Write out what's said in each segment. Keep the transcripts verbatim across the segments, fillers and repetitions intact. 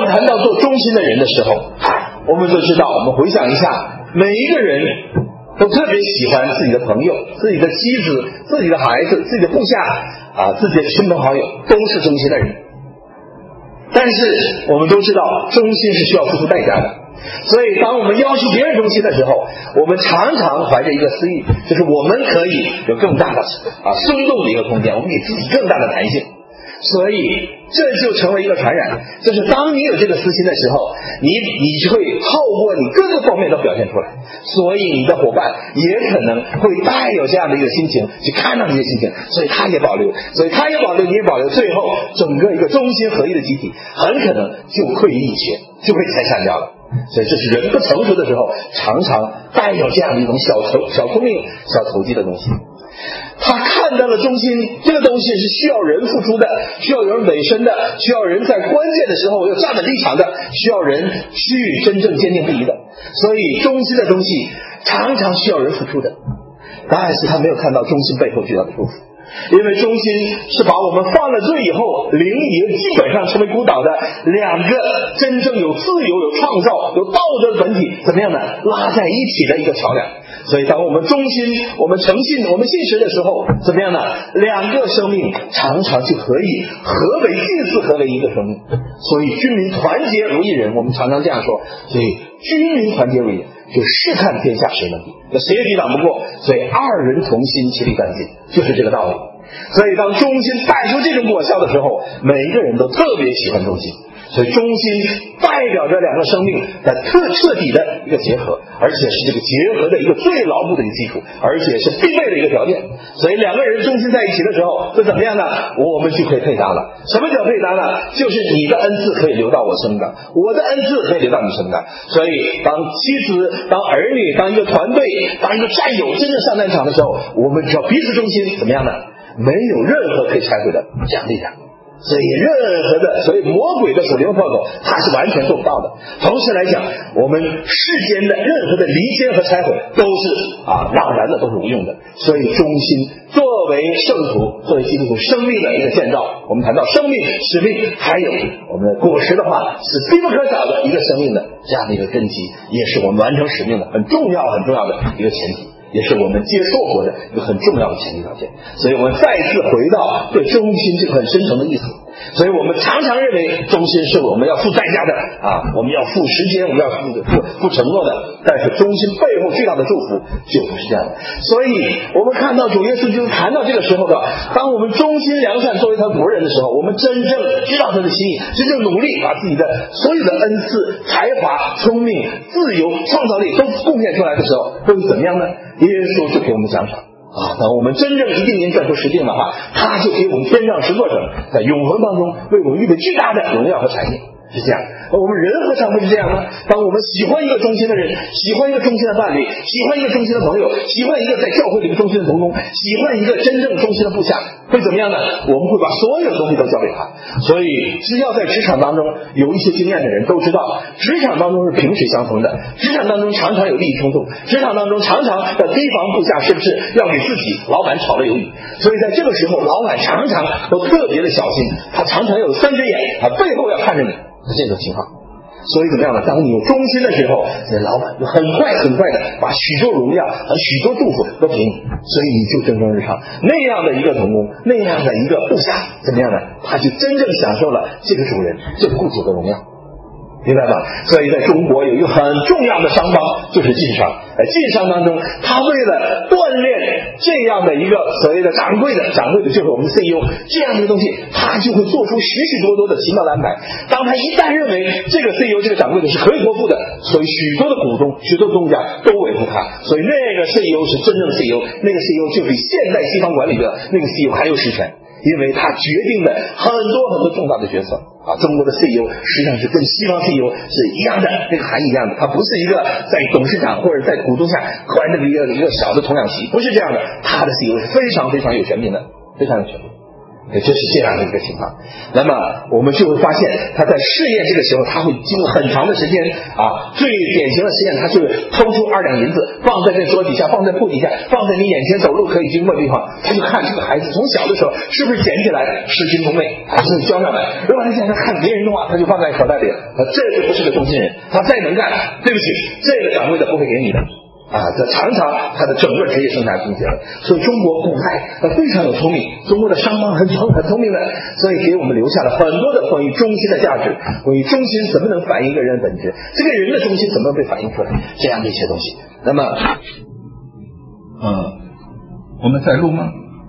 们谈到做忠心的人的时候，我们都知道，我们回想一下，每一个人都特别喜欢自己的朋友、自己的妻子、自己的孩子、自己的部下啊，自己的亲朋好友都是忠心的人。但是我们都知道，忠心是需要付出代价的。所以当我们要求别人忠心的时候，我们常常怀着一个私欲，就是我们可以有更大的啊松动的一个空间，我们给自己更大的弹性。所以这就成为一个传染，就是当你有这个私心的时候，你你就会透过你各个方面都表现出来，所以你的伙伴也可能会带有这样的一个心情去看到你的心情，所以他也保留，所以他也保留，你也保留，最后整个一个忠心合一的集体很可能就溃于一缺，就会拆散掉了。所以这是人不成熟的时候常常带有这样的一种小聪小聪明小投机的东西。他看到了忠心这个东西是需要人付出的，需要有人委身的，需要人在关键的时候要站稳立场的，需要人去真正坚定不移的。所以忠心的东西常常需要人付出的，但是他没有看到忠心背后巨大的祝福。因为忠心是把我们犯了罪以后灵也基本上成为孤岛的两个真正有自由、有创造、有道德的本体怎么样呢？拉在一起的一个桥梁。所以当我们忠心、我们诚信、我们信实的时候，怎么样呢？两个生命常常就可以合为近似合为一个生命。所以军民团结如一人，我们常常这样说。所以军民团结如一人，就试探天下谁能敌，谁也抵挡不过。所以二人同心，其利断金，就是这个道理。所以当忠心带出这种果效的时候，每一个人都特别喜欢忠心。所以忠心代表着两个生命的特彻底的一个结合，而且是这个结合的一个最牢固的一个基础，而且是必备的一个条件。所以两个人忠心在一起的时候，就怎么样呢？我们就可以配搭了。什么叫配搭呢？就是你的恩赐可以流到我身上，我的恩赐可以流到你身上。所以当妻子、当儿女、当一个团队、当一个战友真正上战场的时候，我们只要彼此忠心，怎么样呢？没有任何可以拆毁的这样力量。所以任何的所以魔鬼的属灵破口它是完全做不到的。同时来讲，我们世间的任何的离间和拆毁都是啊枉然的，都是无用的。所以忠心作为圣徒、作为基督徒生命的一个建造，我们谈到生命、使命，还有我们的果实的话，是必不可少的一个生命的这样的一个根基，也是我们完成使命的很重要很重要的一个前提，也是我们接受过的一个很重要的前提条件。所以我们再次回到对忠心这个很深层的意思。所以我们常常认为忠心是我们要付代价的啊，我们要付时间，我们要付付付承诺的。但是忠心背后最大的祝福就不是这样的。所以我们看到主耶稣就是谈到这个时候的，当我们忠心良善作为他仆人的时候，我们真正知道他的心意，真正努力把自己的所有的恩赐、才华、聪明、自由、创造力都贡献出来的时候，会怎么样呢？耶稣就给我们奖赏啊！当我们真正一定年赚出实定的话，他就给我们天上十座城，在永恒当中为我们预备巨大的荣耀和产业，是这样。而我们人何尝会是这样呢？当我们喜欢一个忠心的人，喜欢一个忠心的伴侣，喜欢一个忠心的朋友，喜欢一个在教会里面忠心的同工，喜欢一个真正忠心的部下，会怎么样呢？我们会把所有的东西都交给他。所以只要在职场当中有一些经验的人都知道，职场当中是萍水相逢的，职场当中常常有利益冲突，职场当中常常要提防部下是不是要给自己老板炒了鱿鱼。所以在这个时候，老板常常都特别的小心，他常常有三只眼，他背后要看着你这种情况。所以怎么样呢？当你有忠心的时候，这老板就很快很快的把许多荣耀和许多祝福都给你，所以你就蒸蒸日上。那样的一个同工，那样的一个部下，怎么样呢？他就真正享受了这个主人、这个雇主的荣耀。明白吗？所以在中国有一个很重要的商帮，就是晋商。在晋商当中，他为了锻炼这样的一个所谓的掌柜的，掌柜的就是我们的 C E O 这样的一个东西，他就会做出许许多多的奇妙的安排。当他一旦认为这个 C E O 这个掌柜的是可以托付的，所以许多的股东、许多的东家都维护他。所以那个 C E O 是真正的 C E O， 那个 C E O 就比现代西方管理的那个 C E O 还有实权。因为他决定了很多很多重大的决策啊，中国的 C E O 实际上是跟西方 C E O 是一样的，这个含义一样的，他不是一个在董事长或者在股东下关那个一个一个小的童养媳，不是这样的，他的 C E O 是非常非常有权柄的，非常有权柄。 也就是这样的一个情况。那么我们就会发现他在试验这个时候，他会经过很长的时间啊。最典型的实验，他就是偷出二两银子放在这桌底下，放在铺底下，放在你眼前走路可以经过的地方，他就看这个孩子从小的时候是不是捡起来失心疯类，还是交上来。如果他现在看别人弄啊，他就放在口袋里了，这就不是个中心人。他再能干，对不起，这个掌柜的不会给你的啊，这常常他的整个职业生涯终结了。所以中国古代非常有聪明，中国的商帮很聪很聪明的，所以给我们留下了很多的关于中心的价值，关于中心怎么能反映一个人的本质，这个人的中心怎么被反映出来，这样的一些东西。那么嗯，我们在录吗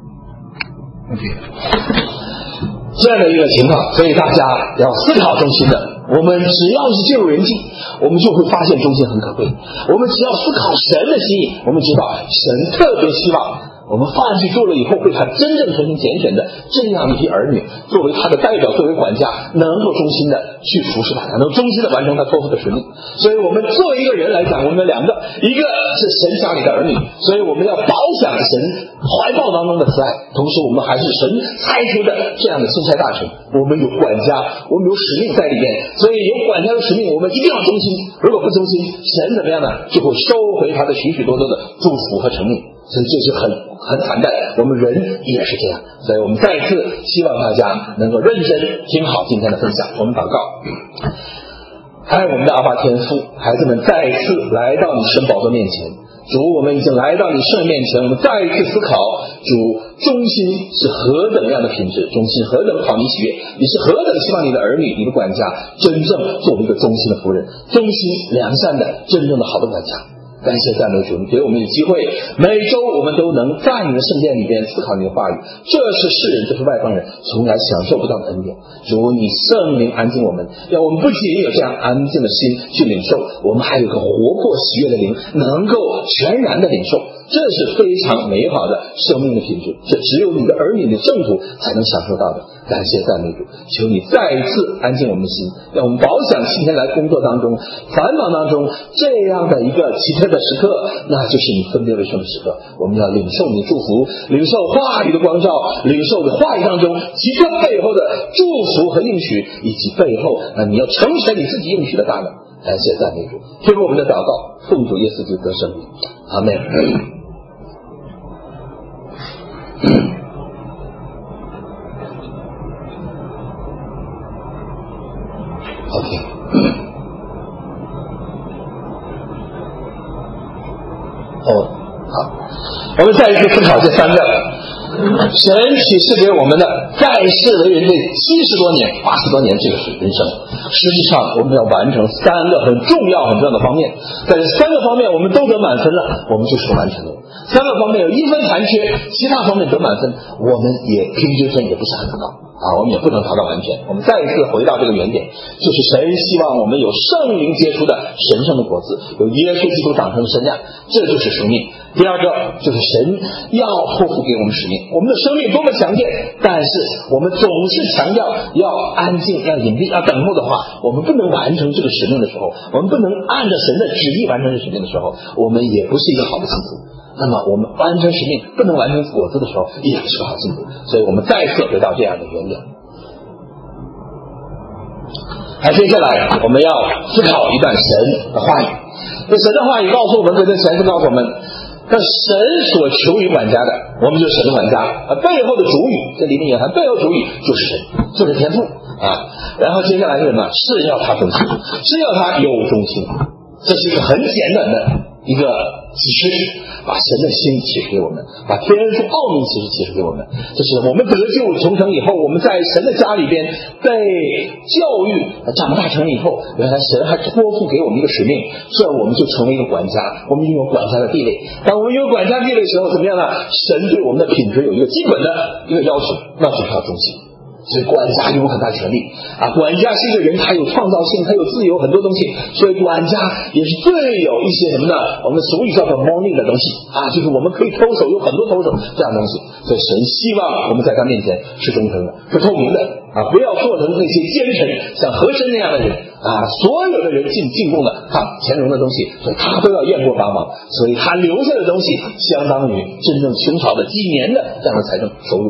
？OK， 这样的一个情况，所以大家要思考中心的。我们只要是进入人际，我们就会发现中心很可贵。我们只要思考神的心意，我们知道神特别希望我们犯去做了以后，被他真正重新拣选的这样一批儿女，作为他的代表，作为管家，能够忠心的去服侍他，能够忠心的完成他托付的使命。所以我们作为一个人来讲，我们有两个，一个是神家里的儿女，所以我们要饱享神怀抱当中的慈爱，同时我们还是神差出的这样的钦差大臣，我们有管家，我们有使命在里面，所以有管家的使命，我们一定要忠心。如果不忠心，神怎么样呢？就会收回他的许许多多的祝福和成命。所以这是很很惨淡，我们人也是这样。所以我们再次希望大家能够认真听好今天的分享。我们祷告，爱我们的阿爸天父，孩子们再次来到你神宝座面前，主，我们已经来到你圣面前，我们再一次思考，主，忠心是何等样的品质，忠心何等讨你喜悦，你是何等希望你的儿女，你的管家真正做一个忠心的仆人，忠心良善的真正的好的管家。感谢赞美主，你给我们有机会，每周我们都能在你的圣殿里边思考你的话语，这是世人，这是外邦人从来享受不到的恩典。主，你圣灵安静我们，要我们不仅有这样安静的心去领受，我们还有个活泼喜悦的灵，能够全然的领受，这是非常美好的生命的品质，这只有你的儿女的圣徒才能享受到的。感谢赞美主，求你再一次安静我们的心，让我们饱享今天来工作当中繁忙当中这样的一个奇特的时刻，那就是你分别为圣的时刻。我们要领受你的祝福，领受话语的光照，领受的话语当中奇特背后的祝福和应许，以及背后啊你要成全你自己应许的大能。感谢赞美主，听我们的祷告，奉主耶稣基督的圣名，阿们。OK， 哦，好，我们再一次思考这三个神启示给我们的在世为人这七十多年、八十多年这个是人生，实际上我们要完成三个很重要、很重要的方面，在这三个方面我们都得满分了，我们就是完成了。三个方面有一分残缺，其他方面得满分，我们也平均分也不是很高啊，我们也不能达到完全。我们再一次回到这个原点，就是神希望我们有圣灵结出的神圣的果子，有耶稣基督长成的身量，这就是使命。第二个就是神要托付给我们使命，我们的生命多么强健，但是我们总是强调要安静、要隐蔽、要等候的话，我们不能完成这个使命的时候，我们不能按照神的旨意完成这个使命的时候，我们也不是一个好的信徒。那么我们完成使命不能完成果子的时候，也不是个好信徒。所以我们再次回到这样的原点。那接下来我们要思考一段神的话语，这神的话语告诉我们，这跟神是告诉我们，那神所求于管家的，我们就是神的管家。而背后的主语，这里面也谈背后主语就是神，就是天父啊。然后接下来是什么？是要他忠心，是要他有忠心。这是一个很简短的一个启示，把神的心启示给我们，把天父奥秘启示启示给我们。这是我们得救重生以后，我们在神的家里边被教育长大成以后，原来神还托付给我们一个使命，这我们就成为一个管家，我们拥有管家的地位。当我们拥有管家地位的时候，怎么样呢？神对我们的品质有一个基本的一个要求，那就是要忠心。所以管家有很大权力啊！管家是一个人，他有创造性，他有自由，很多东西。所以管家也是最有一些什么呢？我们俗语叫做 morning 的东西啊，就是我们可以偷手，有很多偷手这样的东西。所以神希望我们在他面前是忠诚的，是透明的啊，不要做成那些奸臣，像和珅那样的人啊。所有的人进进贡的看乾隆的东西，所以他都要验过帮忙，所以他留下的东西相当于真正清朝的几年的这样的财政收入。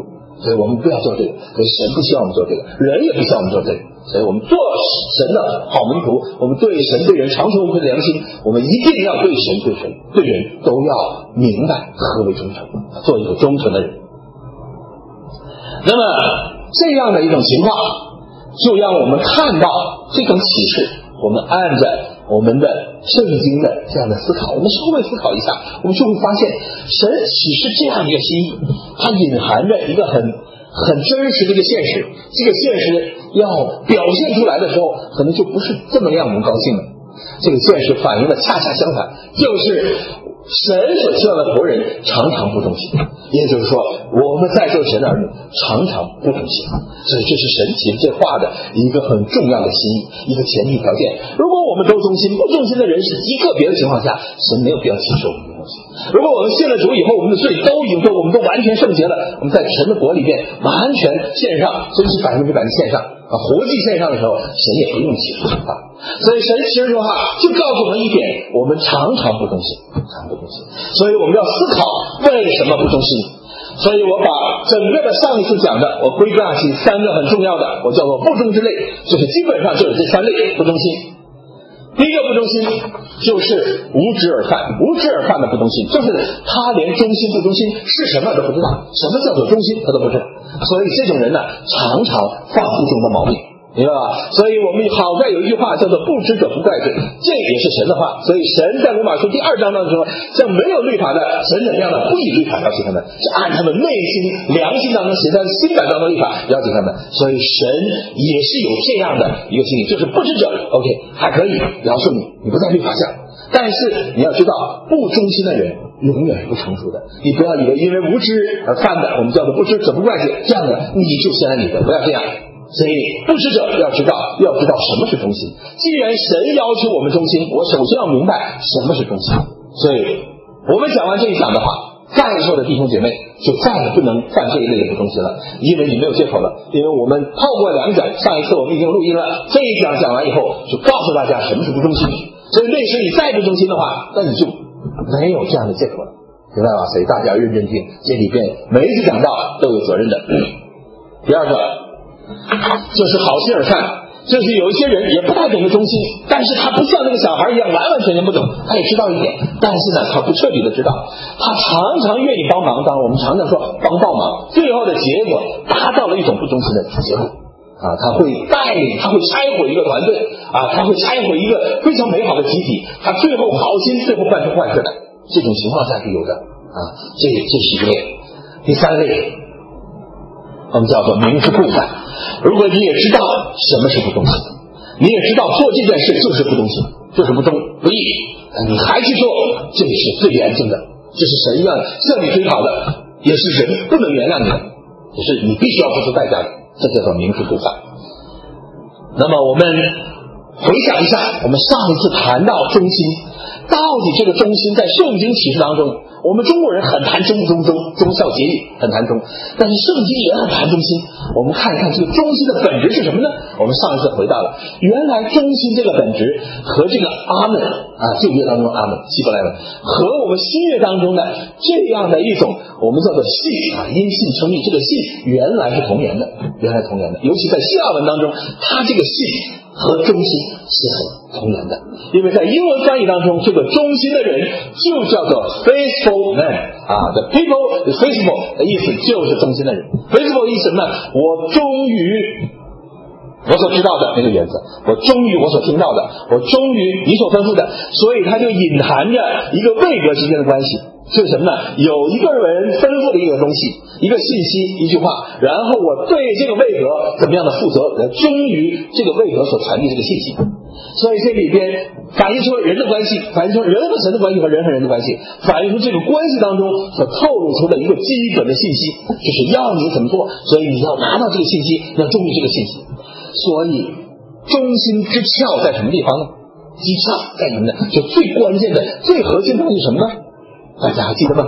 所以我们不要做这个，所以神不希望我们做这个，人也不希望我们做这个。所以我们做神的好门徒，我们对神对人长存无愧的良心，我们一定要对神对神对人都要明白何为忠诚，做一个忠诚的人。那么这样的一种情况，就让我们看到这种启示，我们按着我们的圣经的这样的思考，我们稍微思考一下，我们就会发现神启示这样一个心意，它隐含着一个很很真实的一个现实，这个现实要表现出来的时候，可能就不是这么让我们高兴了。这个现实反映的恰恰相反，就是神所希望的国人常常不忠心，也就是说我们在做神的儿女常常不忠心，所以这是神启这话的一个很重要的心意，一个前提条件。如果我们都忠心，不忠心的人是极个别的情况下，神没有必要启示我们的东西。如果我们信了主以后，我们的罪都已经都我们都完全圣洁了，我们在神的国里面完全献上，真是百分之百的献上啊，活祭献上的时候，神也不用启示说话。所以神启示说话就告诉我们一点，我们常常不忠心，常不忠心。所以我们要思考为什么不忠心。所以我把整个的上一次讲的，我归纳起三个很重要的，我叫做不忠之类，就是基本上就是这三类不忠心。第一个不忠心就是无知而犯，无知而犯的不忠心，就是他连忠心不忠心是什么都不知道，什么叫做忠心他都不知道，所以这种人呢，常常犯不忠的毛病，明白吧？所以我们好在有一句话叫做不知者不怪罪，这也是神的话。所以神在罗马书第二章当中说，像没有律法的神怎么样呢？不以律法要求他们，是按他们内心良心当中写在心版当中的律法要求他们。所以神也是有这样的一个心理，就是不知者 OK 还可以饶恕你，你不在律法下，但是你要知道不忠心的人永远是不成熟的，你不要以为因为无知而犯的，我们叫做不知者不怪罪，这样的你就先你的，不要这样。所以不知者要知道要知道什么是忠心，既然神要求我们忠心，我首先要明白什么是忠心。所以我们讲完这一讲的话，在座的弟兄姐妹就再也不能犯这一类的不忠心了，因为你没有借口了。因为我们透过两讲，上一次我们已经录音了，这一讲讲完以后就告诉大家什么是不忠心，所以那时你再不忠心的话，那你就没有这样的借口了，明白吧？所以大家认真听，这里边每一次讲到都有责任的。第二个就是好心而犯，就是有一些人也不太懂得忠心，但是他不像那个小孩一样完完全全不懂，他也知道一点，但是呢他不彻底的知道，他常常愿意帮忙，当然我们常常说帮倒忙，最后的结果达到了一种不忠心的结果啊，他会带领，他会拆毁一个团队啊，他会拆毁一个非常美好的集体，他最后好心最后办出坏事来，这种情况下是有的啊，这这是一类。第三类我们叫做明知故犯。如果你也知道什么是不忠心，你也知道做这件事就是不忠心，就是不忠不义，你还去做，这是最严重的，这是神要向你追讨的，也是人不能原谅你的，也是你必须要付出代价的，这叫做明知故犯。那么我们回想一下，我们上一次谈到忠心，到底这个忠心在圣经启示当中，我们中国人很谈忠不忠，忠忠孝节义很谈忠，但是圣经也很谈忠心。我们看一看这个忠心的本质是什么呢？我们上一次回到了，原来忠心这个本质和这个阿门啊，旧约当中阿门希伯来文和我们新约当中的这样的一种我们叫做信啊，因信称义，这个信原来是同源的，原来同源的，尤其在希腊文当中，它这个信和忠心是很同源的，因为在英文翻译当中，这个忠心的人就叫做 faithful man 啊 ，the people is faithful 的意思就是忠心的人。faithful 意思什么？我忠于我所知道的那个原则，我忠于我所听到的，我忠于你所吩咐的，所以它就隐含着一个位格之间的关系。是什么呢？有一个人吩咐的一个东西，一个信息，一句话，然后我对这个位格怎么样的负责，我忠于这个位格所传递这个信息。所以这里边反映出人的关系，反映出人和神的关系和人和人的关系，反映出这个关系当中所透露出的一个基本的信息，就是要你怎么做，所以你要拿到这个信息，要忠于这个信息。所以忠心之窍在什么地方呢？机窍在什么呢？就最关键的最核心的东西是什么呢？大家还记得吗？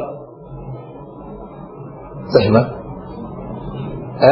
在什么？哎，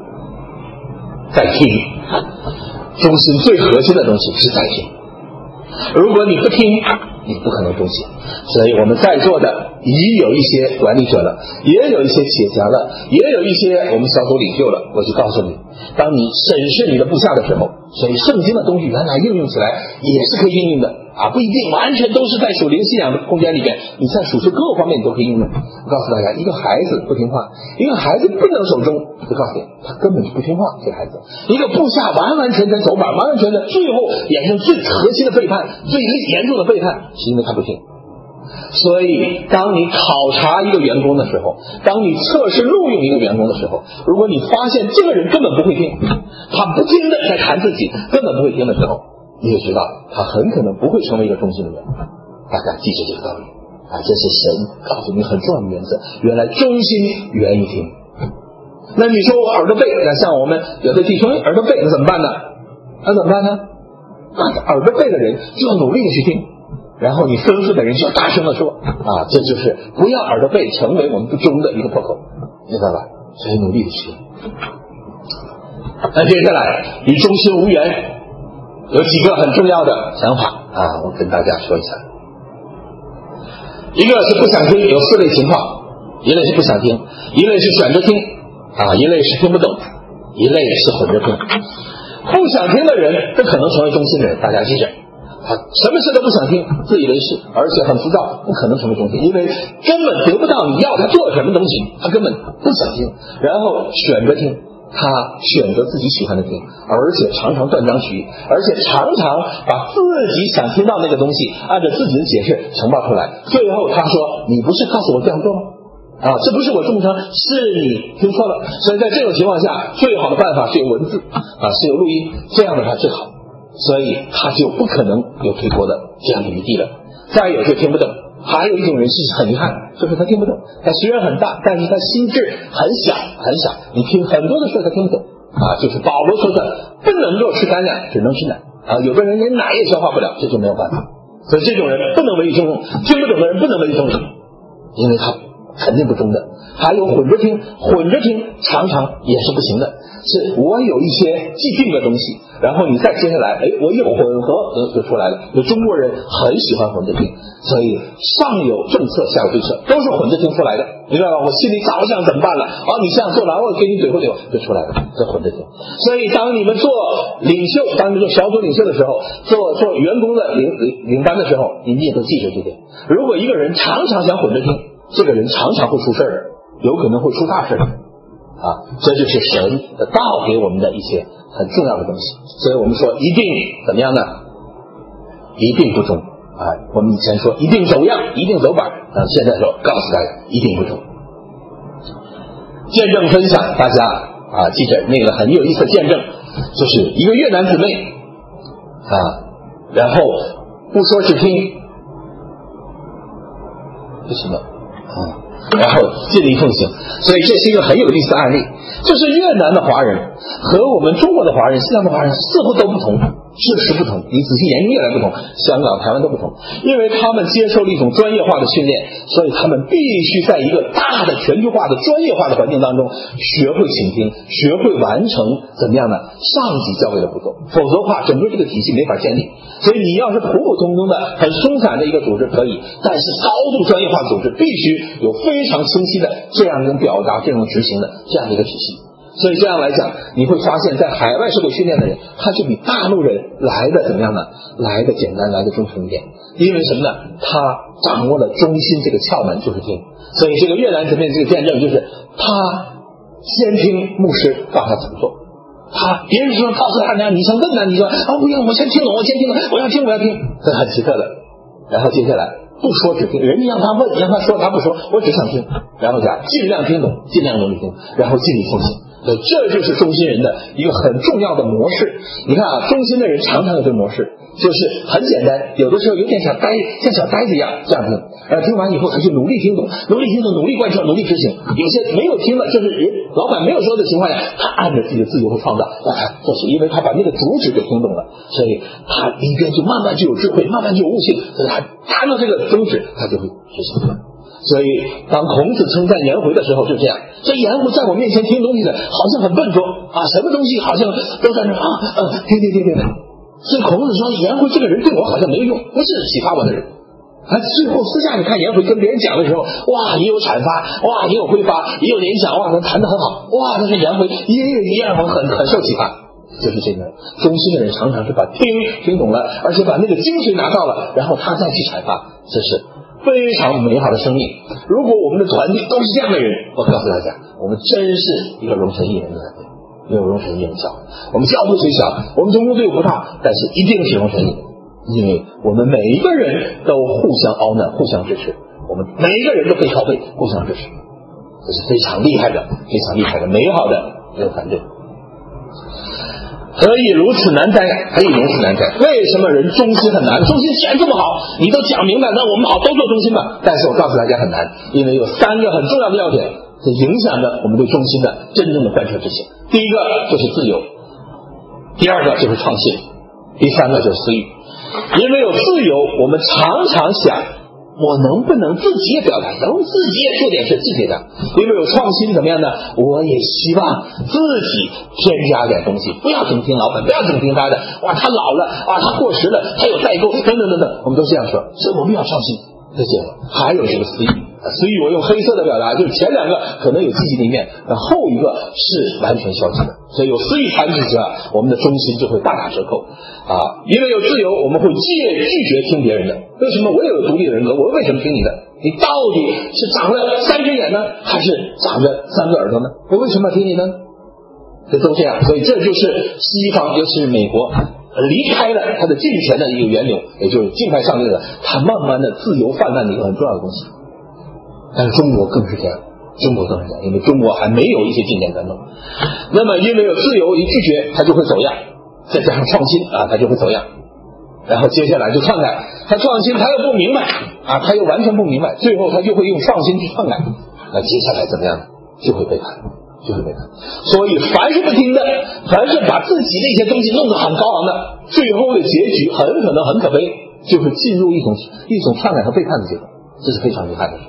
在听。忠心最核心的东西是在听。 如果你不听，你不可能忠心。所以我们在座的已有一些管理者了，也有一些企业家了，也有一些我们小组领袖了。我就告诉你，当你审视你的部下的时候，所以圣经的东西原来应用起来也是可以应用的啊，不一定完全都是在属灵信仰的空间里边，你在属世各个方面你都可以应用。我告诉大家，一个孩子不听话，一个孩子不能守忠，我告诉你，他根本就不听话。这个孩子，一个部下完完全全走板，完完全全最后衍生最核心的背叛，最严重的背叛，是因为他不听。所以当你考察一个员工的时候，当你测试录用一个员工的时候，如果你发现这个人根本不会听，他不听的在谈自己，根本不会听的时候，你就知道他很可能不会成为一个忠心的人。大家记住这个道理啊，这是神告诉你很重要的原则。原来忠心源于听。那你说我耳朵背，那像我们有的弟兄耳朵背，那怎么办呢？那怎么办呢？那耳朵背的人就要努力的去听，然后你吩咐的人就要大声的说啊，这就是不要耳朵背成为我们不忠的一个破口，知道吧？所以努力的去听。那接下来与忠心无缘有几个很重要的想法啊，我跟大家说一下。一个是不想听，有四类情况，一类是不想听，一类是选择听啊，一类是听不懂，一类是混着听。不想听的人不可能成为忠心的人，大家记着。他什么事都不想听，自以为是，而且很浮躁，不可能成为忠心，因为根本得不到你要他做什么东西，他根本不想听。然后选择听，他选择自己喜欢的听，而且常常断章取义，而且常常把自己想听到那个东西按照自己的解释呈报出来。最后他说：“你不是告诉我这样做吗？啊，这不是我忠诚，是你听错了。”所以在这种情况下，最好的办法是有文字啊，是有录音，这样的话最好。所以他就不可能有推脱的这样的余地了。再有就听不懂，还有一种人是很遗憾，就是他听不懂，他虽然很大，但是他心智很小很小，你听很多的事他听不懂啊。就是保罗说的，不能够吃干粮，只能吃奶啊。有的人连奶也消化不了，这就没有办法。所以这种人不能为忠，听不懂的人不能为忠，因为他肯定不忠的。还有混着听，混着听常常也是不行的，是我有一些既定的东西，然后你再接下来，哎，我一混合就出来了。有中国人很喜欢混着听，所以上有政策下有对策，都是混着听出来的，你知道吧？我心里早想怎么办了，哦，你这样做了，我给你怼回怼就出来了，这混着听。所以当你们做领袖，当你们做小组领袖的时候，做做员工的领领领班的时候，你们也都记住这点。如果一个人常常想混着听，这个人常常会出事儿，有可能会出大事啊！这就是神的道给我们的一些很重要的东西。所以我们说一定怎么样呢？一定不忠啊！我们以前说一定走样，一定走板啊，现在说告诉大家一定不忠。见证分享，大家啊记着那个很有意思的见证，就是一个越南姊妹啊，然后不说只听，为什么？啊，然后尽力奉行，所以这是一个很有意思的案例。就是越南的华人和我们中国的华人、西藏的华人似乎都不同，事实不同，你仔细研究越来不同，香港、台湾都不同，因为他们接受了一种专业化的训练，所以他们必须在一个大的全球化的专业化的环境当中学会倾听，学会完成怎么样呢？上级教会的步骤，否则的话整个这个体系没法建立。所以你要是普普通通的很松散的一个组织可以，但是高度专业化的组织必须有非常清晰的这样一种表达、这种执行的这样的一个体系。所以这样来讲，你会发现在海外受过训练的人，他就比大陆人来的怎么样呢？来的简单，来的忠诚一点。因为什么呢？他掌握了忠心这个窍门，就是听。所以这个越南这边这个见证就是他先听牧师告诉他怎么做，他别人说告诉他呢，你想问呢，你说啊不用，我先听懂，我先听懂，我要听我要听，这很奇特的。然后接下来不说只听，人家让他问让他说他不说，我只想听，然后讲尽量听懂，尽量努力听，然后尽力奉行。这就是忠心人的一个很重要的模式。你看啊，忠心的人常常有这个模式，就是很简单，有的时候有点像呆，像小呆子一样这样听，然后听完以后他就努力听懂，努力听懂，努力贯彻，努力执行。有些没有听了，就是人老板没有说的情况下，他按着自己的自由和创造来做事，因为他把那个主旨给听懂了，所以他里边就慢慢就有智慧，慢慢就有悟性，所以他按照这个宗旨，他就会执行。所以当孔子称赞颜回的时候就这样，这颜回在我面前听东西的好像很笨拙啊，什么东西好像都在那啊，呃，听听听听。 所以孔子说颜回这个人对我好像没有用，不是启发我的人。啊，最后私下你看颜回跟别人讲的时候，哇，也有阐发，哇，也有挥发，也有联想，哇，他谈得很好，哇，但是颜回也也让我很很受启发。就是这个忠心的人常常是把听听懂了，而且把那个精髓拿到了，然后他再去阐发，这是非常美好的生命。如果我们的团队都是这样的人，我告诉大家，我们真是一个荣神益人的团队，没有荣神益人教。我们教会虽小，我们中国队不大，但是一定是荣神益人，因为我们每一个人都互相凹难，互相支持，我们每一个人都可以靠背，互相支持，这是非常厉害的，非常厉害的美好的一个团队。何以如此难哉？何以如此难哉？为什么人忠心很难？忠心既然这么好，你都讲明白，那我们好都做忠心吧。但是我告诉大家很难，因为有三个很重要的要点，是影响着我们对忠心的真正的贯彻执行。第一个就是自由，第二个就是创新，第三个就是私欲。因为有自由，我们常常想，我能不能自己也表达，能自己也做点事，自己的。因为有创新怎么样呢？我也希望自己添加点东西，不要总听老板，不要总听他的，哇，他老了，啊，他过时了，他有代沟，等等等等，我们都这样说，所以我们要创新。这些还有这个私欲，私欲我用黑色的表达，就是前两个可能有积极的一面，但后一个是完全消极的。所以有私欲参与之下，我们的忠心就会大打折扣啊！因为有自由，我们会戒拒绝听别人的。为什么我也有独立的人格？我为什么听你的？你到底是长了三只眼呢，还是长着三个耳朵呢？我为什么要听你呢？这都这样，所以这就是西方，尤其是美国。离开了他的金钱的一个源流，也就是静态上面的，他慢慢的自由泛滥的一个很重要的东西。但是中国更是这样，中国更是这样，因为中国还没有一些金钱传统。那么因为有自由，一拒绝他就会走样，再加上创新啊，他就会走样。然后接下来就篡改，他创新他又不明白啊，他又完全不明白，最后他就会用创新去篡改。那接下来怎么样？就会背叛。就是这个，所以凡是不听的，凡是把自己的一些东西弄得很高昂的，最后的结局很可能很可悲，就是进入一种一种篡改和背叛的结果，这是非常遗憾的事。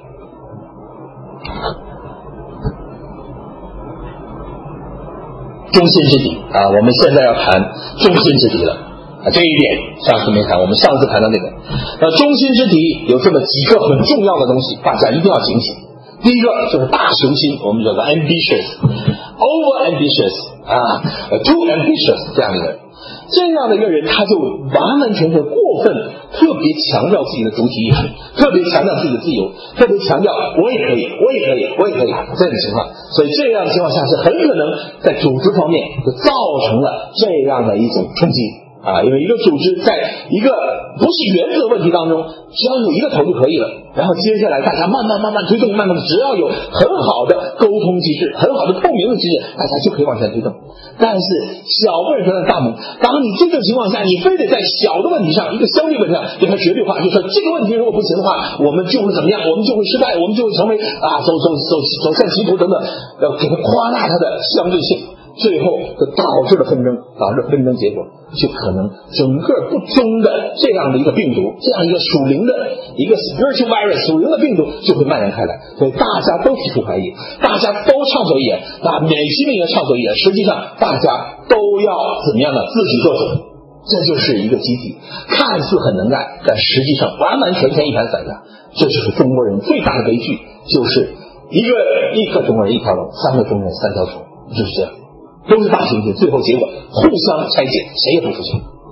忠心之敌啊，我们现在要谈忠心之敌了啊，这一点上次没谈，我们上次谈到这个。那忠心之敌有这么几个很重要的东西，大家一定要警醒。第一个就是大雄心，我们叫做 ambitious、over ambitious 啊 ，too ambitious 这样的一个人，这样的一个人，他就完完全全过分，特别强调自己的主体意识，特别强调自己的自由，特别强调我也可以，我也可以，我也可以这样的情况，所以这样的情况下是很可能在组织方面就造成了这样的一种冲击。啊，因为一个组织在一个不是原则问题当中，只要有一个头就可以了，然后接下来大家慢慢慢慢推动，慢慢只要有很好的沟通机制，很好的透明的机制，大家就可以往前推动。但是小不忍则大谋，当你这种情况下，你非得在小的问题上，一个相对问题上给它绝对化，就说这个问题如果不行的话，我们就会怎么样，我们就会失败，我们就会成为啊走走走走向歧途等等，要给它夸大它的相对性。最后就导致了纷争，导致纷争结果就可能整个不忠的这样的一个病毒，这样一个属灵的一个 spiritual virus 属灵的病毒就会蔓延开来，所以大家都提出怀疑，大家都畅所欲言，那美其名曰畅所欲言，实际上大家都要怎么样呢？自己做主，这就是一个集体，看似很能干，但实际上完完全全一盘散沙。这就是中国人最大的悲剧，就是一个一颗中国人一条龙，三个中国人三条虫，就是这样。都是大型体，最后结果互相拆解，谁也不服气。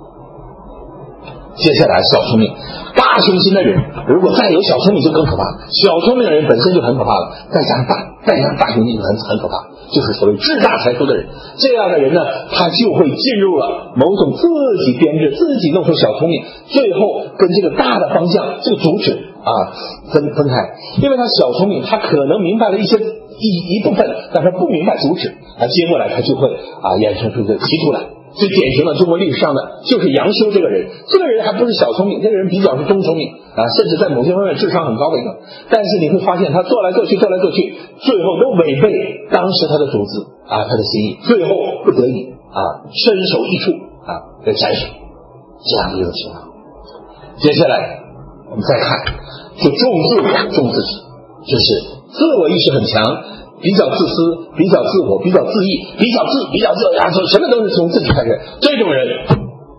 接下来小聪明，大雄心的人，如果再有小聪明就更可怕了。小聪明的人本身就很可怕了，再加上大，再加上大雄心就很很可怕，就是所谓志大才出的人。这样的人呢，他就会进入了某种自己编制、自己弄出小聪明，最后跟这个大的方向、这个主旨啊分分开。因为他小聪明，他可能明白了一些。一一部分，但他不明白主旨，啊，接过来他就会啊衍生出这歧途来。最典型的中国历史上的就是杨修这个人，这个人还不是小聪明，这个人比较是中聪明啊，甚至在某些方面智商很高的一个。但是你会发现他做来做去，做来做去，最后都违背当时他的主子啊，他的心意，最后不得已啊身首异处啊被斩首，这样的一种情况。接下来我们再看，就重自我，重自己，就是自我意识很强，比较自私，比较自我，比较自义，比较自比较自啊，什么都是从自己开始。这种人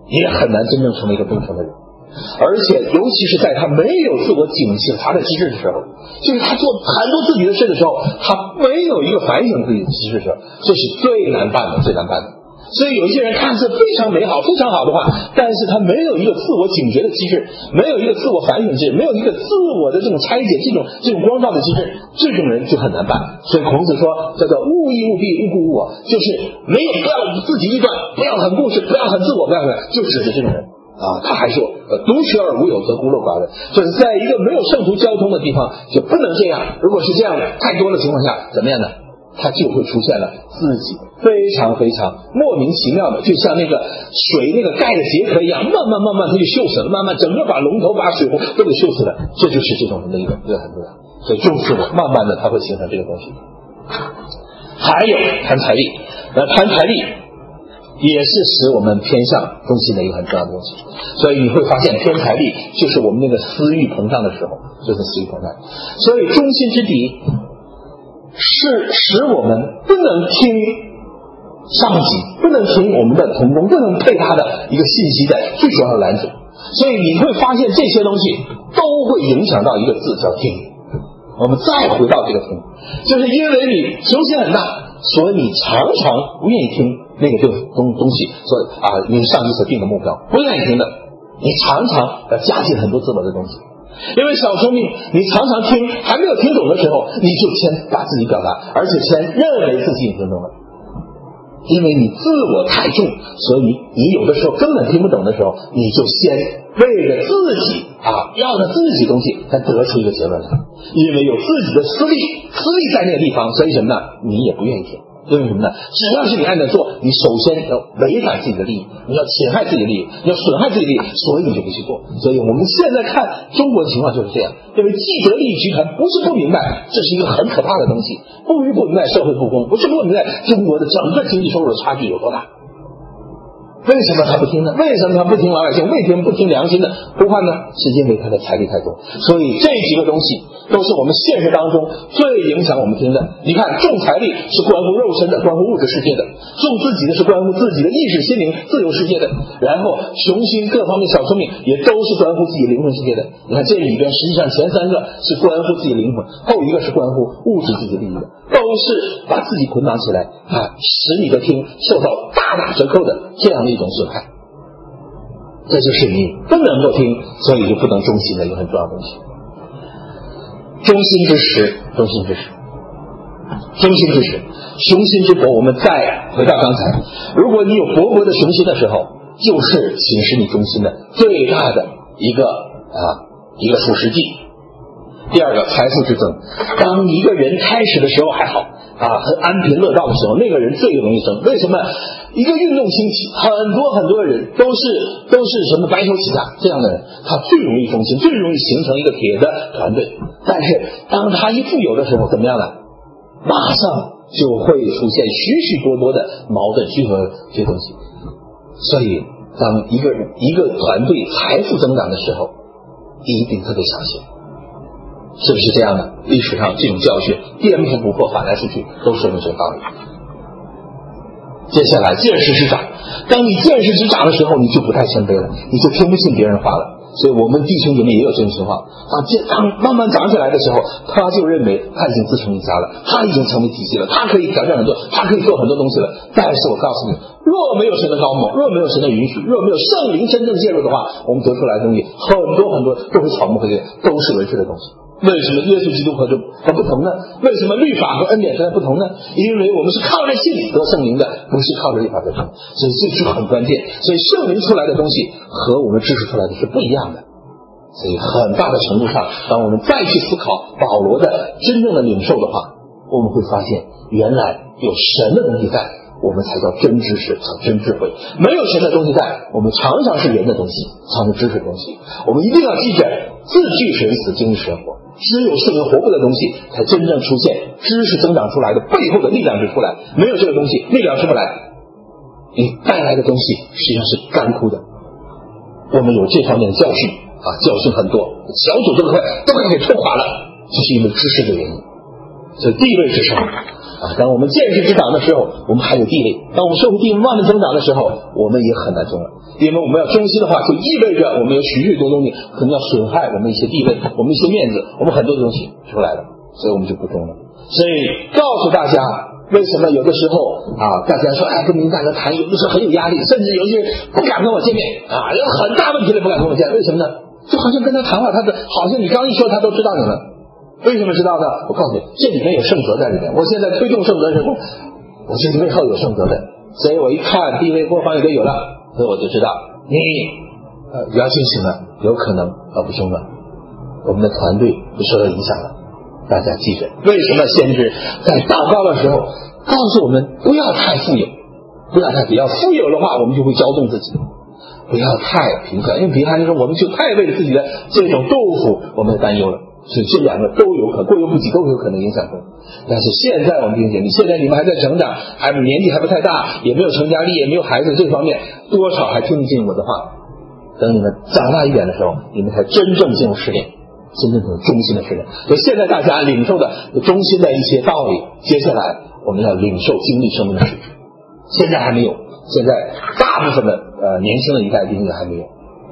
也很难真正成为一个忠诚的人。而且尤其是在他没有自我警醒他的机制的时候，就是他做很多自己的事的时候，他没有一个反省自己的机制的时候，这是最难办的最难办的。所以有些人看似非常美好非常好的话，但是他没有一个自我警觉的机制，没有一个自我反省机制，没有一个自我的这种拆解这种这种光照的机制，这种人就很难办。所以孔子说叫做勿义勿必勿故勿我，就是没有不要自己臆断，不要很固执，不要很自我，不要很就指着这种人啊。他还说独学而无友则孤陋寡闻，就是在一个没有圣徒交通的地方就不能这样。如果是这样的太多的情况下怎么样呢？他就会出现了自己非常非常莫名其妙的，就像那个水那个盖的结壳一样，慢慢慢慢他就锈死了，慢慢整个把龙头把水壶都给锈死了。这就是这种人的一个一个很重要。所以重视我，慢慢的他会形成这个东西。还有贪财力，那贪财力也是使我们偏向中心的一个很重要的东西。所以你会发现偏财力就是我们那个私欲膨胀的时候，就是私欲膨胀。所以中心之敌是使我们不能听上级，不能听我们的同工，不能配他的一个信息的最主要的拦阻。所以你会发现这些东西都会影响到一个字叫听。我们再回到这个听，就是因为你雄心很大，所以你常常不愿意听那个东东西，所以啊，你上级所定的目标不愿意听的，你常常要加进很多自我的东西。因为小生命你常常听还没有听懂的时候，你就先把自己表达，而且先认为自己听懂了。因为你自我太重，所以你你有的时候根本听不懂的时候，你就先为了自己啊，要着自己东西才得出一个结论来。因为有自己的私利，私利在那个地方，所以什么呢？你也不愿意听。因为什么呢？只要是你按照做，你首先要违反自己的利益，你要侵害自己的利益，你要损害自己的利益，所以你就不去做。所以我们现在看中国的情况就是这样，因为既得利益集团不是不明白这是一个很可怕的东西，不是不明白社会不公，不是不明白中国的整个经济收入的差距有多大。为什么他不听呢？为什么他不听老百姓？为什么不听良心的呼唤呢？是因为他的财力太多。所以这几个东西都是我们现实当中最影响我们听的。你看，重财力是关乎肉身的，关乎物质世界的；重自己的是关乎自己的意识、心灵、自由世界的。然后雄心各方面小生命也都是关乎自己灵魂世界的。你看这里边实际上前三个是关乎自己灵魂，后一个是关乎物质自己利益的，都是把自己捆绑起来啊，使你的听受到大打折扣的这样的一种损害。这就是你不能够听，所以就不能忠心的一个很重要的东西。忠心之时，忠心之时，忠心之时，雄心之搏。我们再回到刚才，如果你有勃勃的雄心的时候，就是显示你忠心的最大的一个啊一个处实际。第二个，财富之增。当一个人开始的时候还好啊，很安贫乐道的时候，那个人最容易生。为什么？一个运动兴起，很多很多人都是都是什么白手起家这样的人，他最容易忠心，最容易形成一个铁的团队。但是当他一富有的时候，怎么样呢？马上就会出现许许多多的矛盾聚合这些东西。所以当一个人一个团队财富增长的时候，一定特别小心。是不是这样的？历史上这种教训颠扑不破，反来覆去，都说明这个道理。接下来见识之长，当你见识之长的时候，你就不太谦卑了，你就听不进别人话了。所以我们弟兄姐妹也有这种情况，当当慢慢长起来的时候，他就认为他已经自成一家了，他已经成为体系了，他可以挑战很多，他可以做很多东西了。但是我告诉你，若没有神的高某，若没有神的允许，若没有圣灵真正介入的话，我们得出来的东西很多很多都会草木灰烬，都是违背的东西。为什么耶稣基督和这和不同呢？为什么律法和恩典和不同呢？因为我们是靠着信得圣灵的，不是靠着律法得圣。所以这就很关键。所以圣灵出来的东西和我们知识出来的是不一样的。所以很大的程度上，当我们再去思考保罗的真正的领受的话，我们会发现原来有神的东西在，我们才叫真知识，叫真智慧。没有神的东西在，我们常常是人的东西，常常知识的东西。我们一定要记着，字句神死，经历神活。只有圣灵活过的东西，才真正出现知识增长出来的背后的力量就出来。没有这个东西，力量出不来，你带来的东西实际上是干枯的。我们有这方面的教训啊，教训很多，小组都快都快给拖垮了，就是因为知识的原因。 所以地位是什么啊？当我们见识之长的时候，我们还有地位；当我们社会地位慢慢增长的时候，我们也很难中了。因为我们要忠心的话，就意味着我们有许许多东西可能要损害我们一些地位，我们一些面子，我们很多东西出来了，所以我们就不忠了。所以告诉大家，为什么有的时候啊，大家说哎，跟民大哥谈，有的时候很有压力，甚至有些人不敢跟我见面啊，有很大问题了不敢跟我见，为什么呢？就好像跟他谈话，他的好像你刚一说他都知道你了。为什么知道呢？我告诉你，这里面有圣德在里面。我现在推动圣德的时候，我这里背后有圣德的，所以我一看地位各方面都有了，所以我就知道你呃要进行了，有可能呃不中了，我们的团队不受到影响了。大家记着，为什么先知在祷告的时候告诉我们不要太富有，不要太要富有的话，我们就会骄纵自己。不要太贫困，因为贫寒的时候我们就太为了自己的这种豆腐我们担忧了，所以这两个都有可过犹不及，都有可能影响中。但是现在我们听见你现在你们还在成长，还年纪还不太大，也没有成家立业，没有孩子，这方面多少还听不进我的话。等你们长大一点的时候，你们才真正进入试炼，真正有忠心的试炼。所以现在大家领受的忠心的一些道理，接下来我们要领受经历生命的事，现在还没有，现在大部分的呃年轻的一代应该还没有。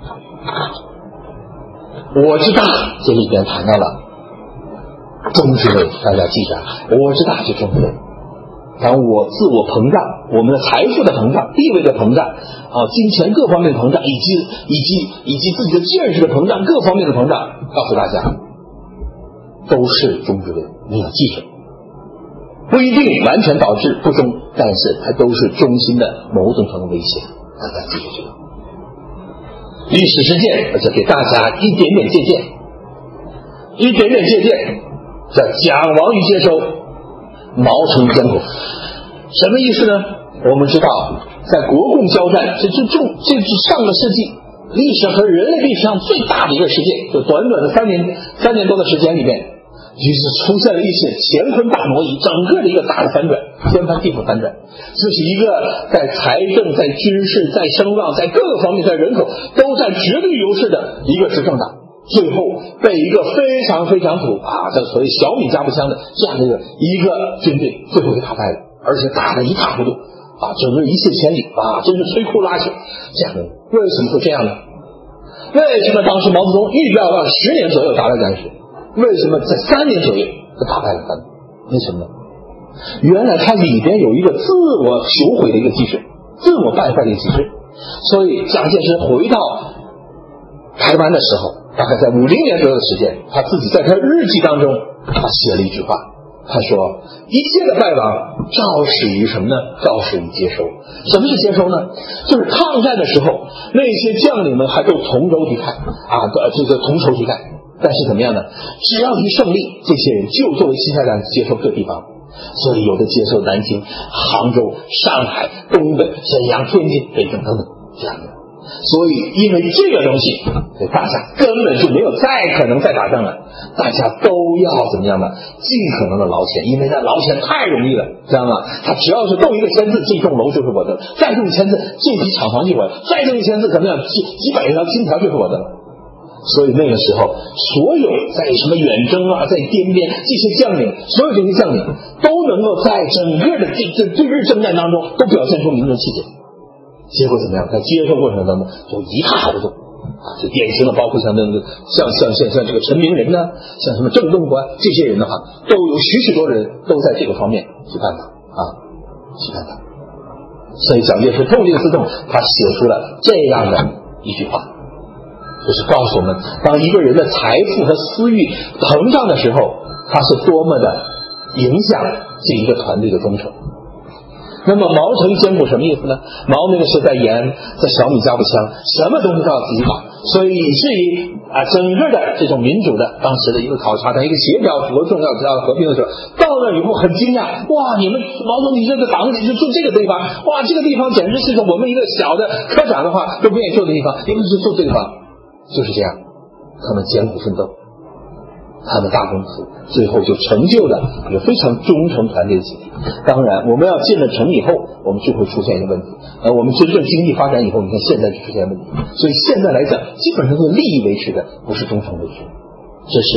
我知道这里边谈到了中之位，大家记着，我知道是中之位。当我自我膨胀，我们的财富的膨胀，地位的膨胀啊，金钱各方面的膨胀，以及以及以及自己的见识的膨胀，各方面的膨胀，告诉大家都是中之位，你要记着，不一定完全导致不忠，但是它都是中心的某种程度威胁，大家记住这个历史事件，而且给大家一点点借鉴，一点点借鉴，叫蒋王与接收，毛成艰苦。什么意思呢？我们知道在国共交战，这这重这是上个世纪历史和人类历史上最大的一个事件，就短短的三年三年多的时间里面，就是出现了一些乾坤大挪移，整个的一个大的反转，天翻地覆反转。这是一个在财政、在军事、在声望、在各个方面、在人口都在绝对优势的一个执政党，最后被一个非常非常土啊，这所谓小米加步枪的这样的一个一个军队，最后给打败了，而且打得一塌糊涂啊，整个一泻千里啊，真是摧枯拉朽。这样的为什么会这样呢？为什么当时毛泽东预料到十年左右打败蒋介石？为什么在三年左右就打败了他们？为什么呢？原来它里边有一个自我求毁的一个机制，自我败坏的一个机制。所以蒋介石回到台湾的时候，大概在五零年左右的时间，他自己在他日记当中，他写了一句话，他说：“一切的败亡，肇始于什么呢？肇始于接收。什么是接收呢？就是抗战的时候，那些将领们还都同舟敌忾啊，这个同仇敌忾。但是怎么样呢？只要一胜利，这些人就作为西夏战接收各地方。所以有的接受南京、杭州、上海、东北、沈阳、天津、北京等等这样的。所以因为这个东西，所以大家根本就没有再可能再打仗了，大家都要怎么样呢？尽可能的捞钱，因为那捞钱太容易了，知道吗？他只要是动一个签字，这栋楼就是我的了；再动一签字，这批厂房就我的；再动一签字，可能要几几百条金条就是我的了。所以那个时候，所有在什么远征啊，在滇边这些将领，所有这些将领都能够在整个的这这对日征战当中都表现出名人气节。结果怎么样？在接受过程当中就一塌糊涂啊！就典型的，包括像那个像像像像这个陈明仁呢，像什么郑洞国这些人的话，都有许许多人都在这个方面去办法啊，去办法。所以蒋介石痛定思痛，他写出了这样的一句话。就是告诉我们，当一个人的财富和私欲膨胀的时候，他是多么的影响这一个团队的忠诚。那么毛成艰苦什么意思呢？毛那个是在延，在小米加步枪，什么东西都要自己搞，所以以至于啊，整个的这种民主的当时的一个考察的一个协调合重要重要合并的时候，到那以后很惊讶，哇，你们毛总你这个党你就住这个地方，哇，这个地方简直是个我们一个小的科长的话都不愿意住的地方，你们是住这个地方。就是这样，他们艰苦奋斗，他们大功夫，最后就成就了一个非常忠诚团队的集体。当然，我们要进了城以后，我们就会出现一个问题。呃，我们真正经济发展以后，你看现在就出现问题。所以现在来讲，基本上是利益维持的，不是忠诚维持。这是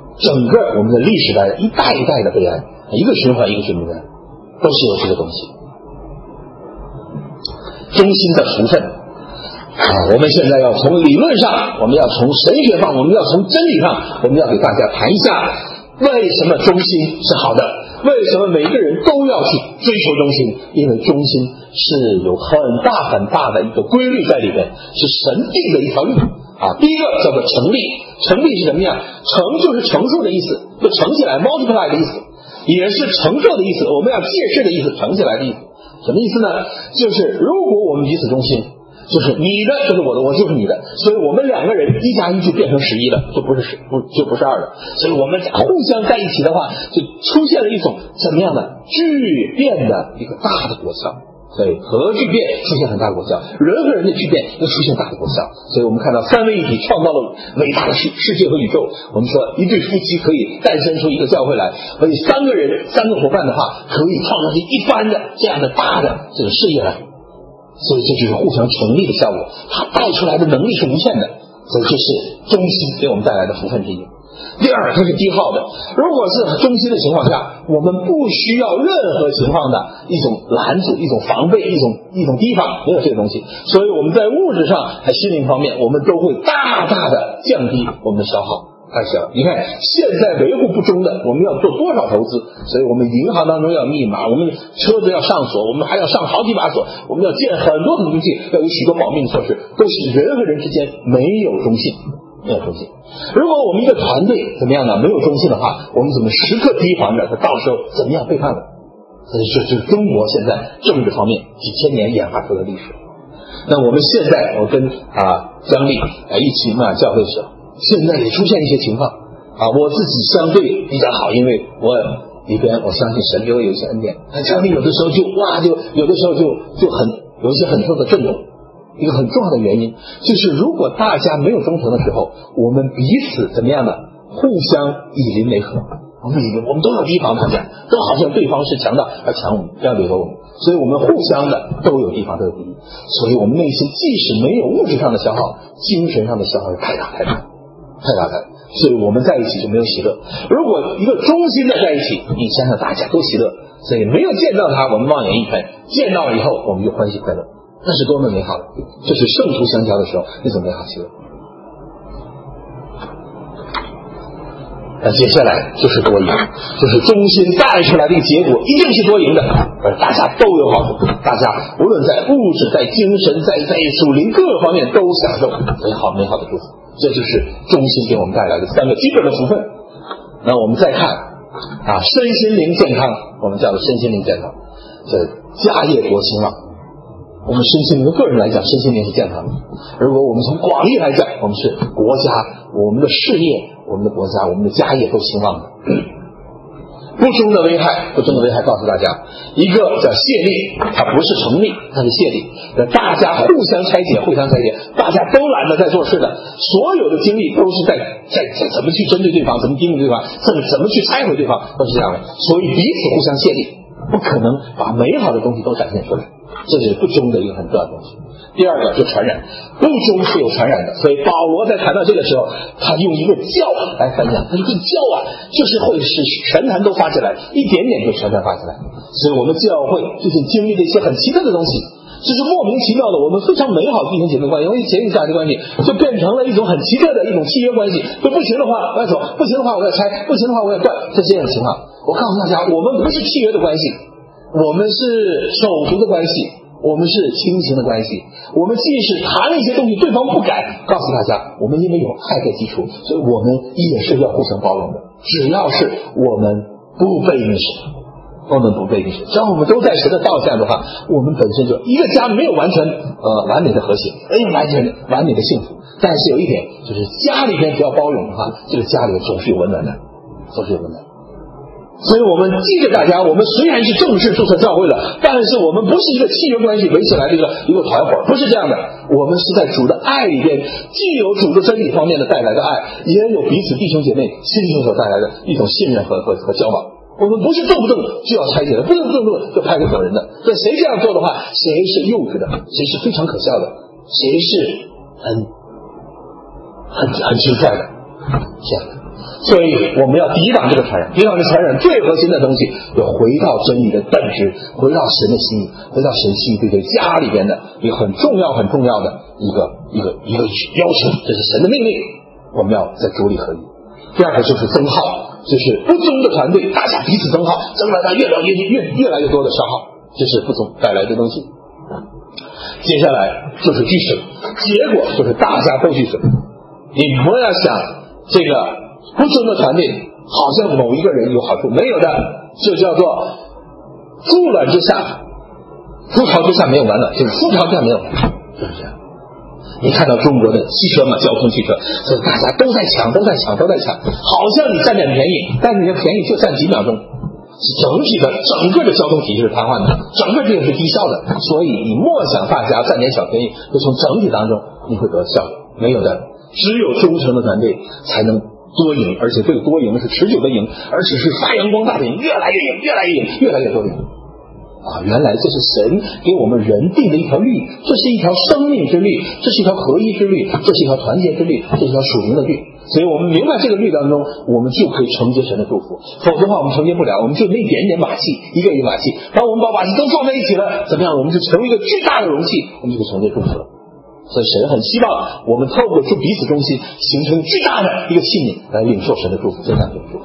整个我们的历史的一代一代的悲哀，一个循环一个循环，都是有这个东西。中心的福分啊，我们现在要从理论上，我们要从神学上，我们要从真理上，我们要给大家谈一下，为什么中心是好的，为什么每一个人都要去追求中心？因为中心是有很大很大的一个规律在里面，是神定的一条路啊。第一个叫做成立，成立是什么样？成就是乘数的意思，就乘起来 multiply 的意思，也是乘数的意思，我们要借势的意思，乘起来的意思。什么意思呢？就是如果我们彼此中心，就是你的就是我的，我就是你的，所以我们两个人一加一就变成十一了，就不是十不就不是二了。所以我们互相在一起的话，就出现了一种怎么样的巨变的一个大的果效。所以核聚变出现很大的果效，人和人的聚变又出现大的果效。所以我们看到三位一体创造了伟大的世世界和宇宙。我们说一对夫妻可以诞生出一个教会来，而且三个人三个伙伴的话，可以创造出一般的这样的大的这个事业来。所以这就是互相成立的效果，它带出来的能力是无限的。所以这是中心给我们带来的福分之一。第二，它是低耗的。如果是中心的情况下，我们不需要任何情况的一种拦阻、一种防备、一种一种提防，没有这个东西。所以我们在物质上和心灵方面，我们都会大大的降低我们的消耗。太小，你看现在维护不中的，我们要做多少投资？所以我们银行当中要密码，我们车子要上锁，我们还要上好几把锁，我们要建很多的东西，要有许多保密措施，都是人和人之间没有中性，没有中性。如果我们一个团队怎么样呢？没有中性的话，我们怎么时刻提防着他到时候怎么样背叛了？所以这就是中国现在政治方面几千年演化出的历史。那我们现在我跟啊姜丽啊一起嘛教会的时候，现在也出现一些情况啊，我自己相对比较好，因为我里边我相信神给我有一些恩典。但姜丽有的时候就哇，就有的时候就就很有一些很重的震动。一个很重要的原因就是，如果大家没有忠诚的时候，我们彼此怎么样呢？互相以邻为壑。我们以为我们都要提防大家，都好像对方是强大要抢我们，要掠夺我们，所以我们互相的都有提防，都有敌意。所以我们内心即使没有物质上的消耗，精神上的消耗太大太大太大太大，所以我们在一起就没有喜乐。如果一个忠心的在一起，你想想大家都喜乐，所以没有见到他我们望眼一喷，见到了以后我们就欢喜快乐，那是多么美好的，就是圣徒相交的时候那种美好喜乐。那接下来就是多赢，就是中心带出来的结果一定是多赢的，而大家都有好处，大家无论在物质、在精神、在在属灵各个方面都享受美好美好的祝福。这就是中心给我们带来的三个基本的福分。那我们再看啊，身心灵健康，我们叫做身心灵健康，这家业国兴旺。我们身心灵的个人来讲，身心灵是健康的。如果我们从广义来讲，我们是国家，我们的事业，我们的国家，我们的家业都兴旺的。不忠的危害，不忠的危害告诉大家，一个叫泄力，它不是成立，它是泄力。大家互相拆解，互相拆解，大家都懒得在做事的，所有的精力都是在在在怎么去针对对方，怎么盯着对方，怎么怎么去拆毁对方，都是这样的。所以彼此互相泄力，不可能把美好的东西都展现出来。这是不忠的一个很重要的东西。第二个就传染，不忠是有传染的，所以保罗在谈到这个时候，他用一个教来分享，他一个教啊，就是会使全坛都发起来，一点点就全坛发起来。所以我们教会最近经历了一些很奇特的东西，就是莫名其妙的，我们非常美好的弟兄姐妹关系，因为钱与价值关系，就变成了一种很奇特的一种契约关系。就不行的话我要走，不行的话我要拆，不行的话我要断，这这样的情况。我告诉大家，我们不是契约的关系，我们是手足的关系，我们是亲情的关系。我们即使谈一些东西对方不改，告诉大家我们因为有爱的基础，所以我们也是要互相包容的。只要是我们不被允许，我们不被允许，只要我们都在神的道下的话，我们本身就一个家没有完全呃完美的和谐，没有完全完美的幸福，但是有一点就是家里边只要包容的话，这个家里总是有温暖的，总是有温暖。所以我们记着大家，我们虽然是正式注册教会了，但是我们不是一个契约关系围起来的一个一个团伙，不是这样的。我们是在主的爱里边，既有主的真理方面的带来的爱，也有彼此弟兄姐妹心灵所带来的一种信任和和和交往。我们不是动不动就要拆解的，不动不动就拍个走人的。所以谁这样做的话，谁是幼稚的，谁是非常可笑的，谁是很很很奇怪的，这样的。 所以我们要抵挡这个传染，抵挡这传染最核心的东西，要回到真理的本质，回到神的心意，回到神心意对这家里边的一个很重要很重要的一个一个一个要求，这是神的命令，我们要在主里合一。第二个就是增耗，就是不忠的团队，大家彼此增耗，增了它越来越越越来越多的消耗，这是不忠带来的东西。接下来就是聚水，结果就是大家都聚水。你不要想这个不忠的团队好像某一个人有好处，没有的，就叫做覆卵之下，覆巢之下没有完卵，就是覆巢之下没有完卵，就是这样。你看到中国的汽车嘛，交通汽车，所以大家都在抢，都在抢，都在抢，好像你占点便宜，但是你的便宜就占几秒钟，是整体的整个的交通体系是瘫痪的，整个这个是低效的。所以你莫想大家占点小便宜就从整体当中你会得效果，没有的。只有忠诚的团队才能多赢，而且这个多赢是持久的赢，而且是发扬光大的赢，越来越赢，越来越赢，越来越多的赢啊！原来这是神给我们人定的一条律，这是一条生命之律，这是一条合一之律，这是一条团结之律，这是一条属灵的律。所以我们明白这个律当中，我们就可以承接神的祝福。否则的话，我们承接不了，我们就那一点点瓦器，一个一个瓦器，当我们把瓦器都放在一起了，怎么样？我们就成为一个巨大的容器，我们就承接祝福了。所以神很希望我们透过这彼此中心，形成巨大的一个器皿来领受神的祝福，这样的祝福。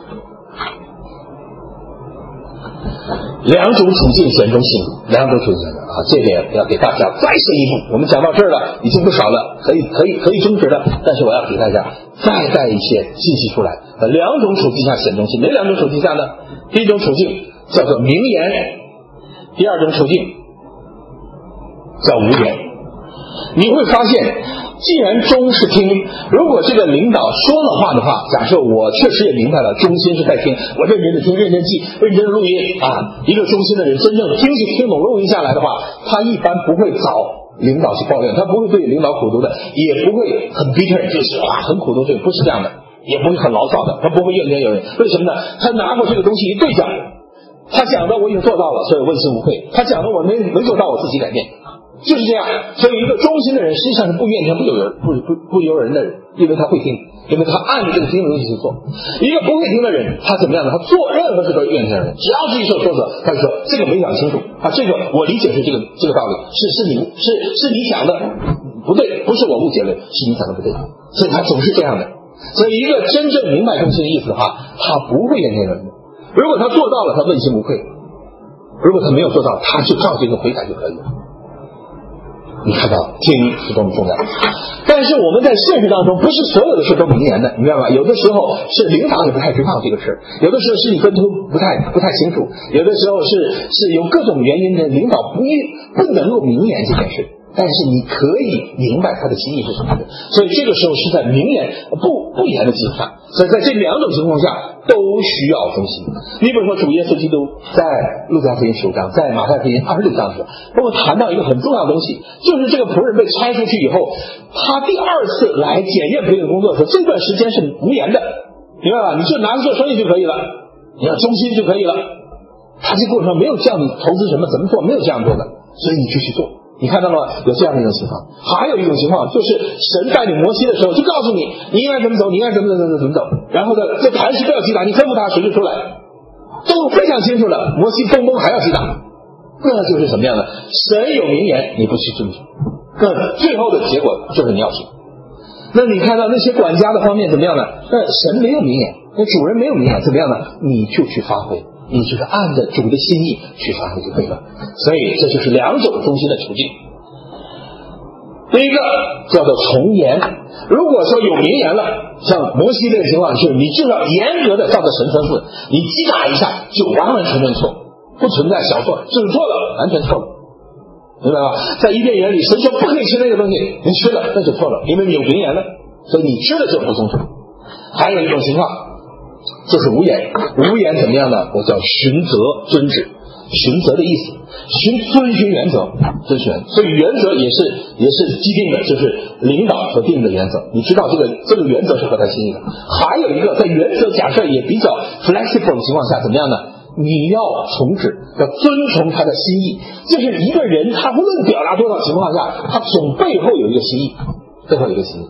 两种处境显中性，两种处境啊，这点要给大家再深一步。我们讲到这儿了，已经不少了，可以可以可以终止了。但是我要给大家再带一些信息出来。两种处境下显中性，哪两种处境下呢？第一种处境叫做明言，第二种处境叫无言。你会发现，既然忠是听，如果这个领导说了话的话，假设我确实也明白了，忠心是在听，我认真的听，认真记，认真的录音啊，一个忠心的人真正听去听懂录音下来的话，他一般不会找领导去抱怨，他不会对领导苦读的，也不会很 bitter， 就是哇很苦读，这个不是这样的，也不会很牢骚的，他不会怨天尤人。为什么呢？他拿过这个东西一对讲，他讲的我已经做到了，所以问心无愧；他讲的我没没做到，我自己改变。就是这样，所以一个忠心的人实际上是不怨天不尤人、不不不由人的人，因为他会听，因为他按着这个听的东西去做。一个不会听的人，他怎么样呢？他做任何事都是怨天尤人，只要是一受挫折，他就说这个没讲清楚啊，这个我理解是这个这个道理，是是你是是你讲的不对，不是我误解了，是你讲的不对，所以他总是这样的。所以一个真正明白忠心的意思的话，他不会怨天尤人的。如果他做到了，他问心无愧；如果他没有做到，他就照这个悔改就可以了。你看到听是多么重要，但是我们在现实当中不是所有的事都明言的，你明白吗？有的时候是领导也不太知道这个事，有的时候是你跟他不太不太清楚，有的时候是是有各种原因的，领导不不能够明言这件事，但是你可以明白他的心意是什么的，所以这个时候是在明言不不言的基础上，所以在这两种情况下都需要忠心。你比如说主耶稣基督在路加福音十五章，在马太福音二十六章的时候，跟我谈到一个很重要的东西，就是这个仆人被差出去以后，他第二次来检验仆人的工作的时候，这段时间是无言的，明白吧？你就拿着做生意就可以了，你要忠心就可以了。他这过程没有叫你投资什么怎么做，没有这样做的，所以你就去做。你看到了吗？有这样的一种情况。还有一种情况，就是神带领摩西的时候，就告诉你你应该怎么走，你应该怎么怎么怎么怎么走，然后呢，这磐石不要击打，你吩咐他水就出来，都非常清楚了。摩西嘣嘣还要击打，那就是什么样的？神有名言，你不去遵守，那最后的结果就是你要去。那你看到那些管家的方面怎么样呢？那神没有名言，那主人没有名言，怎么样呢？你就去发挥。你就是按着主的心意去发挥就可以了。所以这就是两种忠心的处境。第一个叫做从严，如果说有名言了，像摩西这个情况是你就要严格的照着神吩咐，你击打一下就完完全全错，不存在小错，就是错了，完全错了，明白吧？在伊甸园里神说不可以吃那个东西，你吃了那就错了，因为你有名言了，所以你吃了就不遵守。还有一种情况就是无言，无言怎么样呢？我叫循则遵旨，循则的意思，循遵循原则，遵循。所以原则也是也是既定的，就是领导所定的原则。你知道这个这个原则是合他心意的。还有一个在原则假设也比较 flexible 的情况下，怎么样呢？你要从旨，要遵从他的心意。就是一个人他无论表达多少情况下，他总背后有一个心意，背后有一个心意。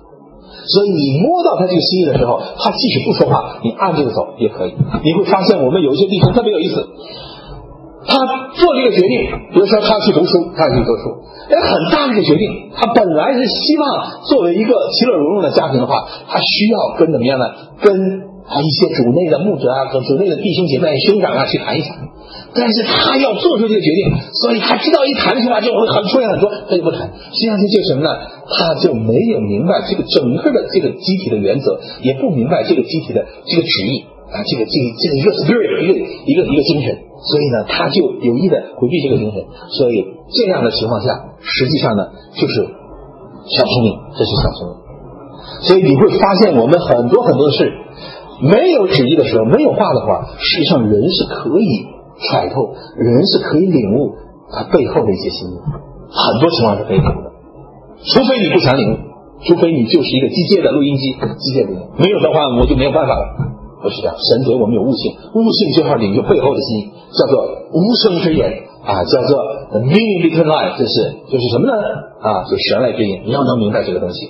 所以你摸到他这个心意的时候，他即使不说话，你按这个走也可以。你会发现我们有一些弟兄特别有意思，他做了一个决定，比如说他要去读书，他要去读书，哎，很大的一个决定。他本来是希望作为一个其乐融融的家庭的话，他需要跟怎么样呢？跟啊一些主内的牧者啊，和主内的弟兄姐妹、兄长啊去谈一谈。但是他要做出这个决定，所以他知道一谈出来就会很出现很多，他就不谈。实际上这就是什么呢？他就没有明白这个整个的这个集体的原则，也不明白这个集体的这个旨意啊，这个这个这个一个 spirit 一个一个一个精神。所以呢，他就有意的回避这个精神。所以这样的情况下，实际上呢就是小聪明，这是小聪明。所以你会发现我们很多很多的事没有旨意的时候，没有话的话，实际上人是可以揣透，人是可以领悟他背后的一些心意，很多情况是可以领悟的。除非你不想领悟，除非你就是一个机械的录音机，机械的，没有的话我就没有办法了。不是这样，神给我们有悟性，悟性就要领悟背后的心意，叫做无声之言啊，叫做 the meaning between lines， 这是就是什么呢？啊，就神来之言，你要能明白这个东西。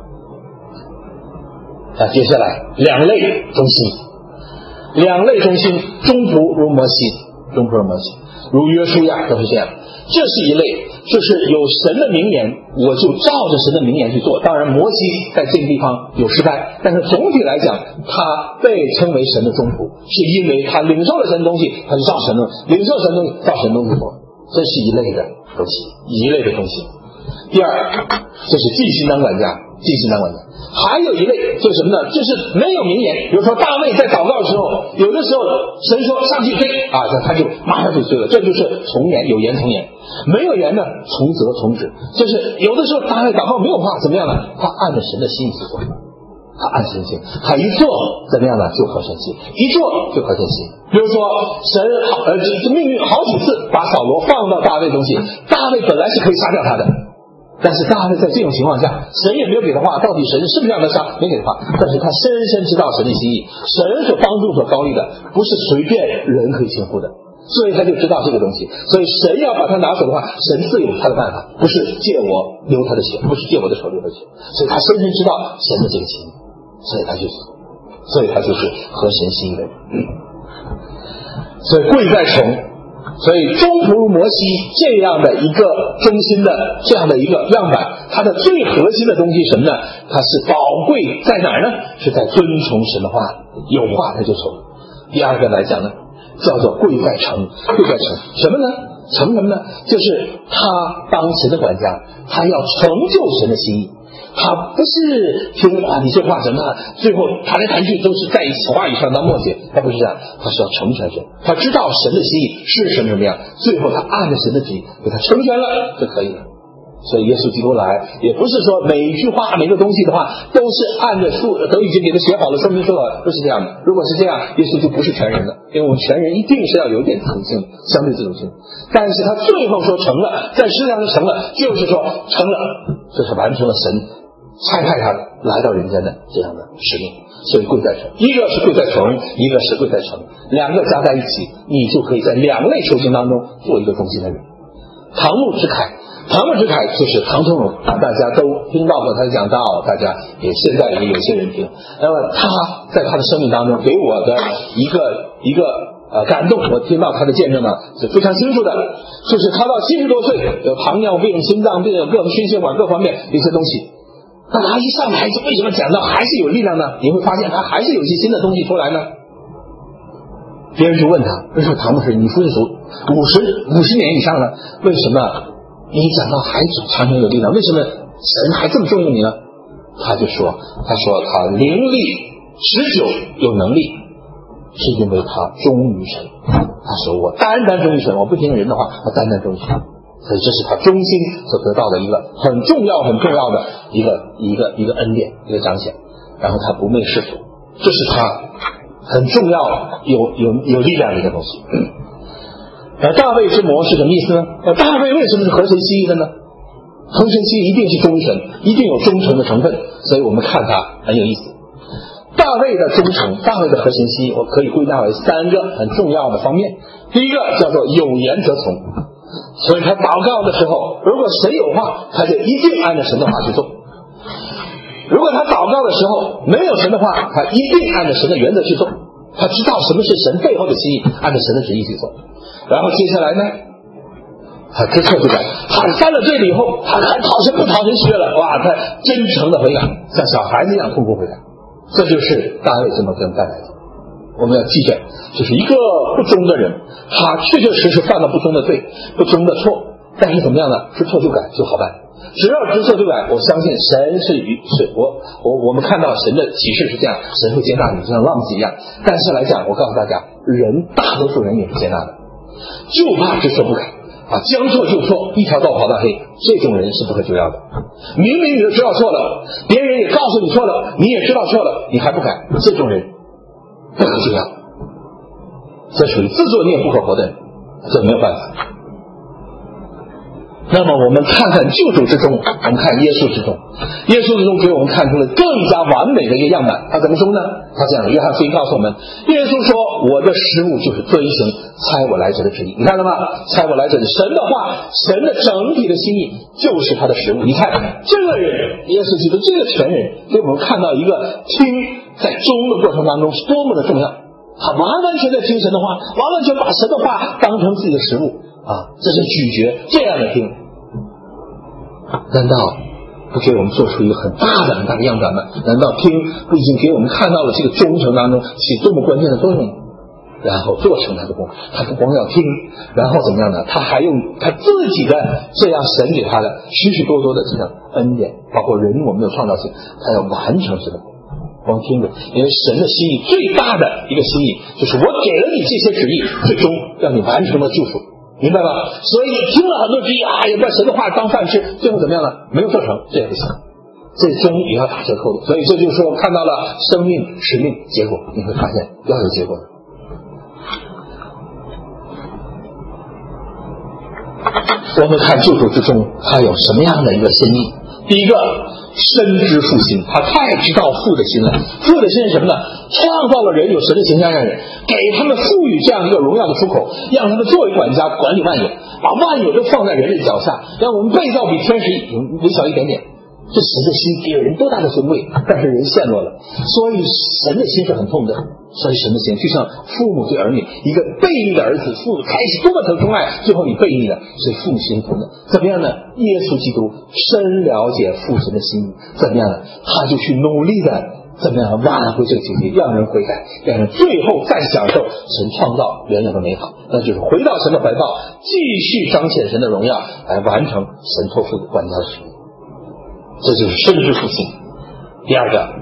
啊，接下来两类中心，两类中心，中仆如摩西，中仆如摩西，如约书亚都是这样。这是一类，就是有神的名言，我就照着神的名言去做。当然摩西在这个地方有失败，但是总体来讲他被称为神的中仆，是因为他领受了神的东西，他就照神的领受神的东西，照神的东西做。这是一类的东西，一类的东西。第二就是尽心当管家，尽心当管家。还有一类就是什么呢？就是没有名言，比如说大卫在祷告的时候，有的时候神说上去追啊，他就马上就追了，这就是从言，有言从言。没有言呢，从责从指，就是有的时候大卫祷告没有话，怎么样呢？他按着神的心意去做，他按神心，他一做怎么样呢？就合神心，一做就合神心。比如说神呃这命运好几次把扫罗放到大卫东西，大卫本来是可以杀掉他的。但是大卫在这种情况下，神也没有给他话，到底神是不是让他杀？没给他话，但是他深深知道神的心意，神所帮助所高立的，不是随便人可以轻忽的，所以他就知道这个东西。所以神要把他拿走的话，神自有他的办法，不是借我流他的血，不是借我的手流他的血，所以他深深知道神的这个心意，所以他就是，所以他就是合神心意的人。嗯、所以贵在诚。所以中仆如摩西这样的一个中心的这样的一个样板，它的最核心的东西是什么呢？它是宝贵在哪儿呢？是在遵从神的话，有话他就守。第二个来讲呢，叫做贵在诚，贵在诚什么呢？诚什么呢？就是他当神的管家，他要成就神的心意。他不是听啊你这话什么，最后谈来谈去都是在一起话语上当末节，他不是这样，他是要成全神，他知道神的心意是什么什么样，最后他按着神的旨意给他成全了就可以了。所以耶稣基督来也不是说每一句话每个东西的话都是按着数都已经给他写好了说明说好了，不是这样的。如果是这样，耶稣就不是全人了，因为我们全人一定是要有一点自主性，相对自主性。但是他最后说成了，在世上成了，就是说成了，这是完成了神差派他来到人间的这样的使命。所以贵在诚，一个是贵在诚，一个是贵在诚，两个加在一起，你就可以在两类修行当中做一个中心的人。唐牧之凯，唐牧之凯就是唐宗荣，大家都听到过他讲道，大家也现在也有些人听。那么他在他的生命当中给我的一个一个呃感动，我听到他的见证呢是非常清楚的，就是他到七十多岁，有糖尿病、心脏病、有各种心血管各方面一些东西。那他一上来就为什么讲到还是有力量呢？你会发现他还是有一些新的东西出来呢。别人就问他，为什么唐牧师你说是五十五十年以上了，为什么你讲到还常常有力量？为什么神还这么重用你呢？他就说，他说他灵力持久有能力，是因为他忠于神。他说我单单忠于神，我不听人的话，我单单忠于神。所以这是他忠心所得到的一个很重要很重要的一个一个一个恩典，一个彰显。然后他不媚世俗，这是他很重要有有有力量的一个东西。而大卫之魔是什么意思呢？呃，大卫为什么是合神心意的呢？合神心意一定是忠诚，一定有忠诚的成分，所以我们看他很有意思。大卫的忠诚，大卫的合神心意，我可以归纳为三个很重要的方面。第一个叫做有言则从。所以他祷告的时候，如果神有话，他就一定按照神的话去做。 如果他祷告的时候没有神的话，他一定按照神的原则去做，他知道什么是神背后的心意，按照神的旨意去做。然后接下来呢，他知错就改，他犯了罪了以后，他还讨神不讨神喜悦了，哇，他真诚的悔改，像小孩子一样痛苦悔改。这就是大卫这么跟带来的。我们要记着，就是一个不忠的人，他确确实实犯了不忠的罪，不忠的错，但是怎么样呢？知错就改就好办。只要知错就改，我相信神是与是我我我们看到神的启示是这样，神会接纳你，就像浪子一样。但是来讲，我告诉大家，人大多数人也是接纳的，就怕知错不改啊，将错就错，一条道跑到黑，这种人是不可救药的。明明你就知道错了，别人也告诉你错了，你也知道错了，你还不改，这种人不可救药，这属于自作孽不可活的人，这没有办法。那么我们看看救主之中，我们看耶稣之中，耶稣之中给我们看出了更加完美的一个样板。他怎么说呢？他这样，约翰福音告诉我们，耶稣说，我的食物就是遵行差我来者的旨意。你看了吗？差我来者的神的话，神的整体的心意就是他的食物。你看这个人，耶稣基督这个全人，给我们看到一个听在忠的过程当中是多么的重要。他完完全全听神的话，完完全把神的话当成自己的食物啊，这是咀嚼，这样的听，难道不给我们做出一个很大的很大的样板吗？难道听不已经给我们看到了这个忠诚当中起多么关键的作用吗？然后做成他的功，他不光要听，然后怎么样呢？他还用他自己的这样神给他的许许多多的这样恩典，包括人我们有创造性，他要完成这个光听着，因为神的心意最大的一个心意就是我给了你这些旨意，最终让你完成了祝福，明白吗？所以你听了很多旨意啊，也把神的话当饭吃，最后怎么样呢？没有做成，这也不行，最终也要打折扣的。所以这就是说，看到了生命、使命、结果，你会发现要有结果的。我们看救主之中，他有什么样的一个心意？第一个，深知父心，他太知道父的心了。父的心是什么呢？创造了人，有神的形象让人，给他们赋予这样一个荣耀的出口，让他们作为管家管理万有，把万有都放在人类脚下，让我们被造比天使微小一点点。这神的心给人多大的尊贵，但是人陷落了，所以神的心是很痛的。所以神的心就像父母对儿女，一个悖逆的儿子，父母开始多么疼钟爱，最后你悖逆了，所以父母心痛的。怎么样呢？耶稣基督深了解父神的心意，怎么样呢？他就去努力的怎么样挽回这个结局，让人悔改，让人最后再享受神创造原有的美好，那就是回到神的怀抱，继续彰显神的荣耀，来完成神托付的管家的使命。这就是深知父心。第二个，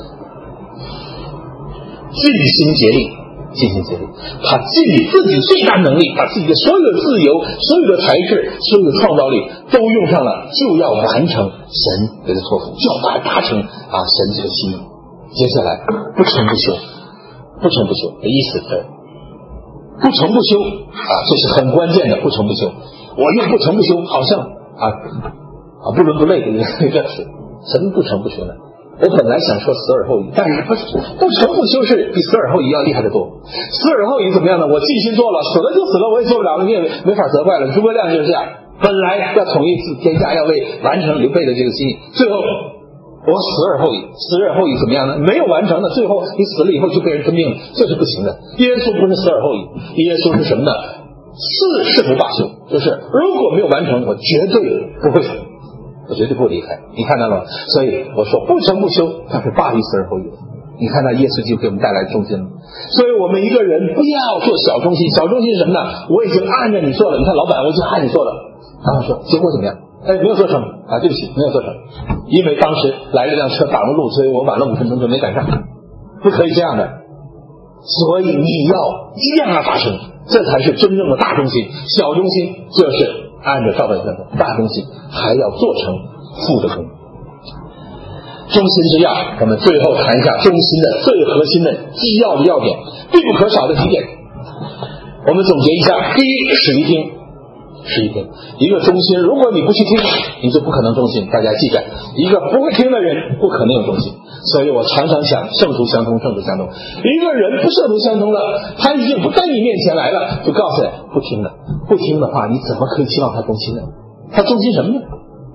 尽心竭力，尽心竭力，他尽自己最大能力，把自己的所有的自由、所有的才智、所有的创造力都用上了，就要完成神给他托付，就要把它达成啊神这个心意。接下来不成不休，不成不休的意思是不成不休啊，这是很关键的，不成不休。我用不成不休，好像啊啊不伦不类的一个词，什么不成不休呢？我本来想说死而后已，但是不不成不休是比死而后已要厉害得多。死而后已怎么样呢？我尽心做了，死了就死了，我也做不了了，你也没法责怪了。诸葛亮就是这样，本来要统一天下，要为完成刘备的这个心意，最后我死而后已，死而后已怎么样呢？没有完成的，最后你死了以后就被人吞并了，这是不行的。耶稣不是死而后已，耶稣是什么呢？是是不罢休，就是如果没有完成，我绝对不会死，我绝对不会离开。你看到了吗？所以我说不成不休，它是大于死而后已。你看到耶稣就给我们带来忠心了。所以我们一个人不要做小忠心，小忠心是什么呢？我已经按着你做了，你看老板我已经按你做了，然后说结果怎么样？哎，没有做成啊，对不起，没有做成，因为当时来了辆车挡了路，所以我晚了五分钟就没赶上，不可以这样的。所以你要一定要达成，这才是真正的大忠心。小忠心就是按照照本宣科，大忠心还要做成父的功。忠心之要，我们最后谈一下忠心的最核心的基要的要点，必不可少的几点。我们总结一下：第一，始于听，始于听。一个忠心，如果你不去听，你就不可能忠心。大家记着，一个不会听的人，不可能有忠心。所以我常常想，圣徒相通，圣徒相通。一个人不圣徒相通了，他已经不在你面前来了，就告诉你不听了。不听的话，你怎么可以期望他忠心呢？他忠心什么呢？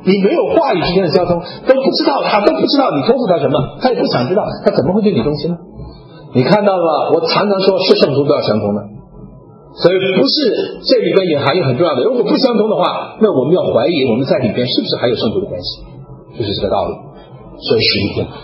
你没有话语之间的交通，都不知道他，都不知道你告诉他什么，他也不想知道，他怎么会对你动心呢？你看到了吗？我常常说是圣徒都要相通的，所以不是这里边也含有很重要的，如果不相通的话，那我们要怀疑我们在里边是不是还有圣徒的关系，就是这个道理。所以十一天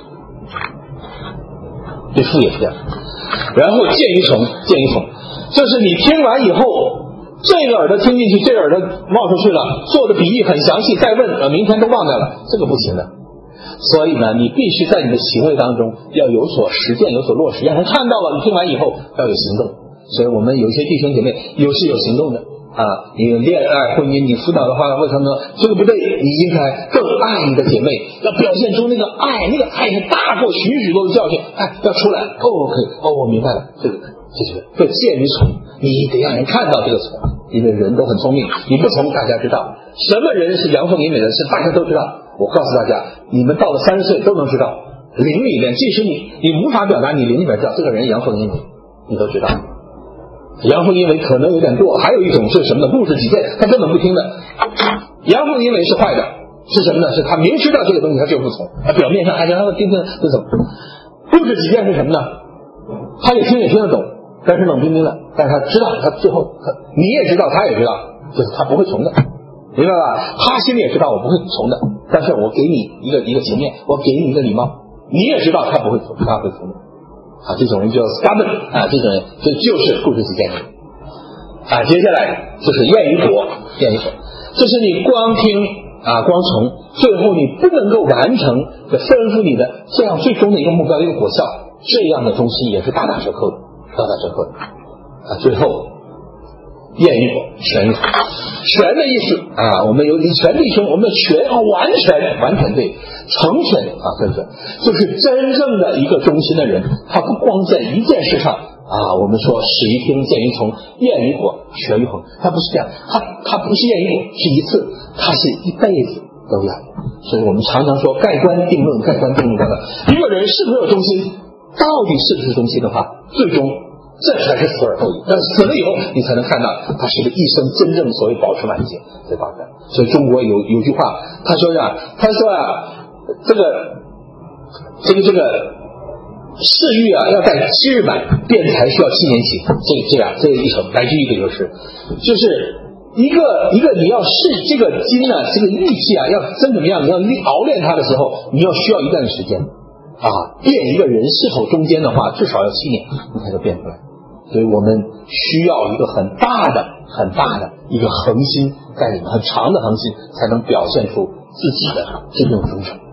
对父也是这样，然后见于虫，见于虫，就是你听完以后，这个耳朵听进去，这个耳朵冒出去了，做的比喻很详细，再问呃，明天都忘掉了，这个不行的。所以呢，你必须在你的行为当中要有所实践，有所落实，让人看到了，你听完以后要有行动。所以我们有一些弟兄姐妹有是有行动的啊，你恋爱婚姻，你辅导的话，为什么呢？这个不对，你应该更爱你的姐妹，要表现出那个爱，那个爱是大过许许多的教训，哎，要出来。哦，可以，哦，我明白了，这个这是这见于从，你得让人看到这个从，因为人都很聪明，你不从大家知道，什么人是阳奉阴违的，是大家都知道。我告诉大家，你们到了三十岁都能知道，灵里面，即使你你无法表达，你灵里面知道这个人阳奉阴违，你都知道。阳奉阴违可能有点多，还有一种是什么呢？固执己见，他根本不听的。阳奉阴违是坏的，是什么呢？是他明知道这个东西他就不从，他表面上还让他听听这种。固执己见是什么呢？他也听也听得懂，但是冷冰冰的，但是他知道，他最后他你也知道，他也知道，就是他不会从的，明白吧？他心里也知道我不会从的，但是我给你一个一个情面，我给你一个礼貌，你也知道他不会从，他会从的。啊，这种人叫 stubborn 啊，这种人这就是固执己见的人啊。接下来就是厌于果，厌于果，就是你光听啊，光从，最后你不能够完成的吩咐你的这样最终的一个目标，一个果效，这样的东西也是大打折扣的，大打折扣的啊。最后厌于果，全于果，全的意思啊，我们有全弟兄，我们的全啊，完全完全对。成全啊，对不对？就是真正的一个忠心的人，他不光在一件事上啊，我们说始于听，见于从，厌于果，全于恒，他不是这样，他他不是厌于果，是一次，他是一辈子都要。所以我们常常说盖棺定论，盖棺定论的，一个人是不是有忠心，到底是不是忠心的话，最终这才是死而后已。但死了以后，你才能看到他是个一生真正所谓保持晚节在保障。所以中国有有句话，他说呀，他说啊。这个这个这个嗜欲啊，要在七日满，辩才需要七年起。这个这样，这个一首来自于一个就是，就是一个一个你要试这个筋呢，这个玉器啊，要真怎么样？你要熬炼它的时候，你要需要一段时间啊。变一个人是否中间的话，至少要七年，你才能变出来。所以我们需要一个很大的、很大的一个恒心在里面，很长的恒心，才能表现出自己的真正忠诚。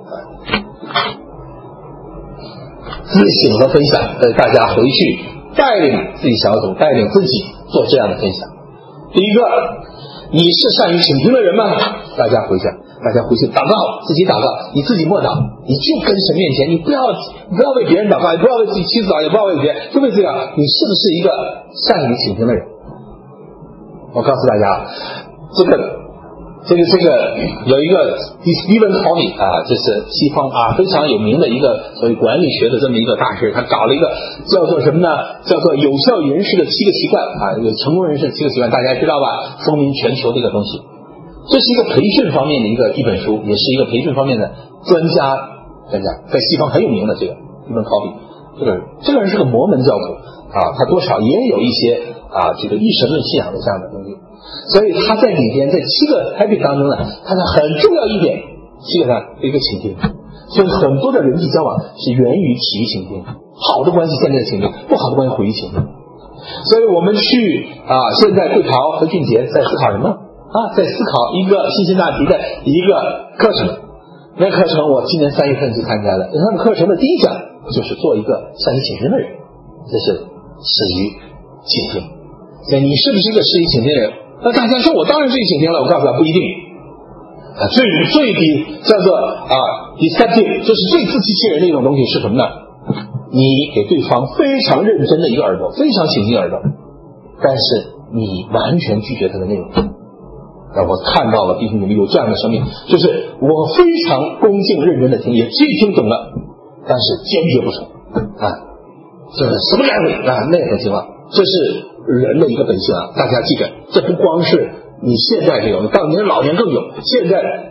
自省和分享，呃，大家回去带领自己小组，带领自己做这样的分享。第一个，你是善于倾听的人吗？大家回家，大家回去祷告，自己祷告，你自己默祷，你就跟神面前，你不要你不要为别人祷告，也不要为自己妻子祷告，也不要为别人，就为这样，你是不是一个善于倾听的人？我告诉大家，这个。这个这个有一个 Stephen Covey 啊，这是西方啊非常有名的一个所谓管理学的这么一个大师，他搞了一个叫做什么呢？叫做有效人士的七个习惯啊，有成功人士的七个习惯，大家知道吧？风靡全球这个东西，这是一个培训方面的一个一本书，也是一个培训方面的专家专家，在西方很有名的这个 Stephen Covey， 这个人这个人是个摩门教徒啊，他多少也有一些啊这个一神论信仰的这样的东西。所以他在里边，在七个 habit 当中呢，他的很重要一点，基本上一个倾听。所以很多的人际交往是源于起于倾听，好的关系现在倾听，不好的关系毁于倾听。所以我们去啊，现在贵陶和俊杰在思考什么啊？在思考一个信心大题的一个课程。那课程我今年三月份就参加了，他们课程的第一讲就是做一个善于倾听的人，这是始于倾听。所以你是不是一个始于倾听的人？那大家说我当然是倾听了，我告诉他不一定啊。最最比叫做啊 deceptive， 就是最自欺欺人的一种东西是什么呢？你给对方非常认真的一个耳朵，非常倾听耳朵，但是你完全拒绝他的内容。让我看到了弟兄姊妹有这样的生命，就是我非常恭敬认真的听，也既听懂了，但是坚决不成啊，这什么来回啊那种情况，这是人的一个本性啊。大家记着，这不光是你现在这种，到年老年更有。现在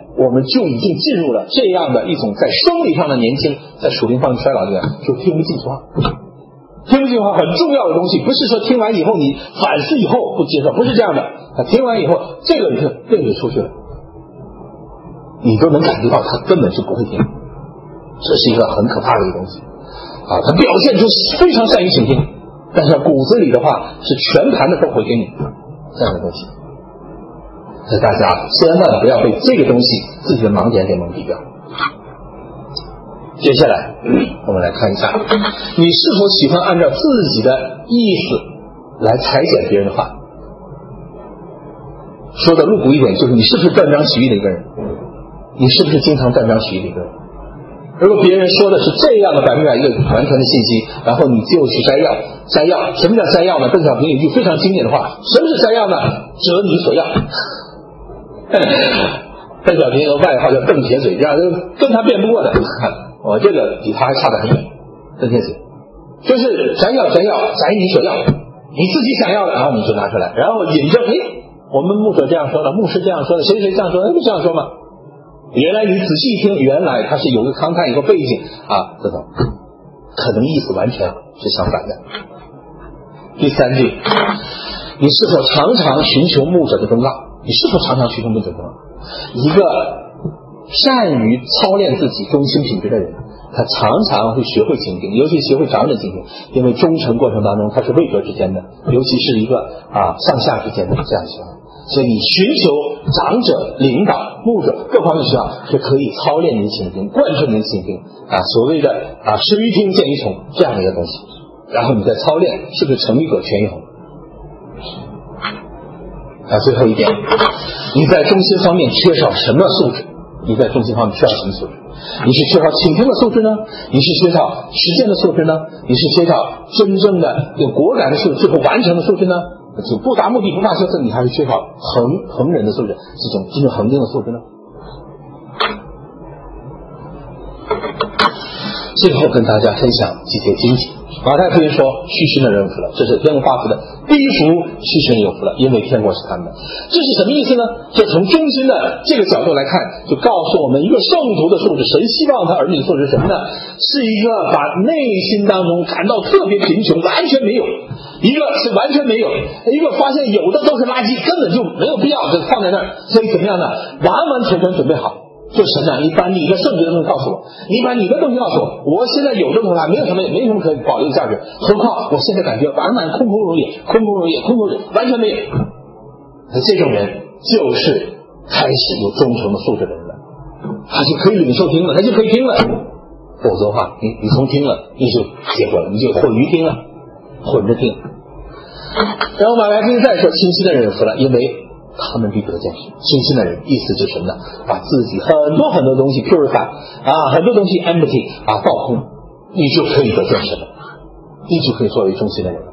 我们就已经进入了这样的一种在生理上的年轻，在属灵方面衰老这样，就听不进去话。听不进去话很重要的东西，不是说听完以后你反思以后不接受，不是这样的。他听完以后，这个人这个就出去了，你都能感觉到他根本就不会听，这是一个很可怕的一个东西啊！他表现出非常善于倾听，但是骨子里的话是全盘的都会给你这样的东西。所以大家千万不要被这个东西自己的盲点给蒙蔽掉。接下来我们来看一下，你是否喜欢按照自己的意思来裁剪别人的话。说的露骨一点，就是你是不是断章取义的一个人，你是不是经常断章取义的一个人。如果别人说的是这样的百分之百一个完全的信息，然后你就去摘要摘要。什么叫摘要呢？邓小平有一句非常经典的话，什么是摘要呢？择你所要。邓小平的外号叫邓铁嘴，这样跟他辩不过的。我这个比他还差得很远。邓铁嘴就是摘要摘要摘你所要，你自己想要的，然后你就拿出来，然后引着，诶，我们牧者这样说的，牧师这样说的，谁谁这样说的，不这样说吗？原来你仔细一听，原来它是有个康泰一个背景啊，这种可能意思完全是相反的。第三句，你是否常常寻求牧者的忠告？你是否常常寻求牧者的忠告？一个善于操练自己忠心品质的人，他常常会学会倾听，尤其学会长者倾听，因为忠诚过程当中它是位格之间的，尤其是一个啊上下之间的这样情况。所以你寻求长者、领导、牧者各方面需要，是可以操练你的倾听，贯彻你的倾听啊，所谓的啊识于听见于从这样的一个东西。然后你再操练，是不是成语者全有？啊，最后一点，你在中心方面缺少什么素质？你在中心方面缺少什么素质？你是缺少倾听的素质呢？你是缺少实践的素质呢？你是缺少真正的有果敢的素质，最后完成的素质呢？就不达目的不怕羞涩，你还是缺少恒恒人的素质，这种真正恒定的素质呢？最后跟大家分享几节经题。马太福音说，虚心的人有福了，这是天国发福的第一福，虚心人有福了，因为天国是他们的。这是什么意思呢？这从中心的这个角度来看，就告诉我们一个圣徒的素质，神希望他儿女的素质是什么呢？是一个把内心当中感到特别贫穷，完全没有；一个是完全没有；一个发现有的都是垃圾，根本就没有必要就放在那儿。所以怎么样呢？完完全全准备好。就是神啊，你把你的圣洁的东西告诉我，你把你的东西告诉我，我现在有这东西，没有什么，没什么可以保留的价值，何况我现在感觉满满空空如也，空空如也，空空如也，完全没有。这种人就是开始有忠诚的素质的人了，他就可以领受听了，他就可以听了。否则的话，你你从听了，你就结果了，你就混于听了，混着听。然后马来宾再说，清晰的人有福了，因为他们必得见识。清心的人意思就是什么呢？把自己很多很多东西 purify 啊，很多东西 empty 啊，倒空，你就可以得见识了，你就可以作为中心的人了。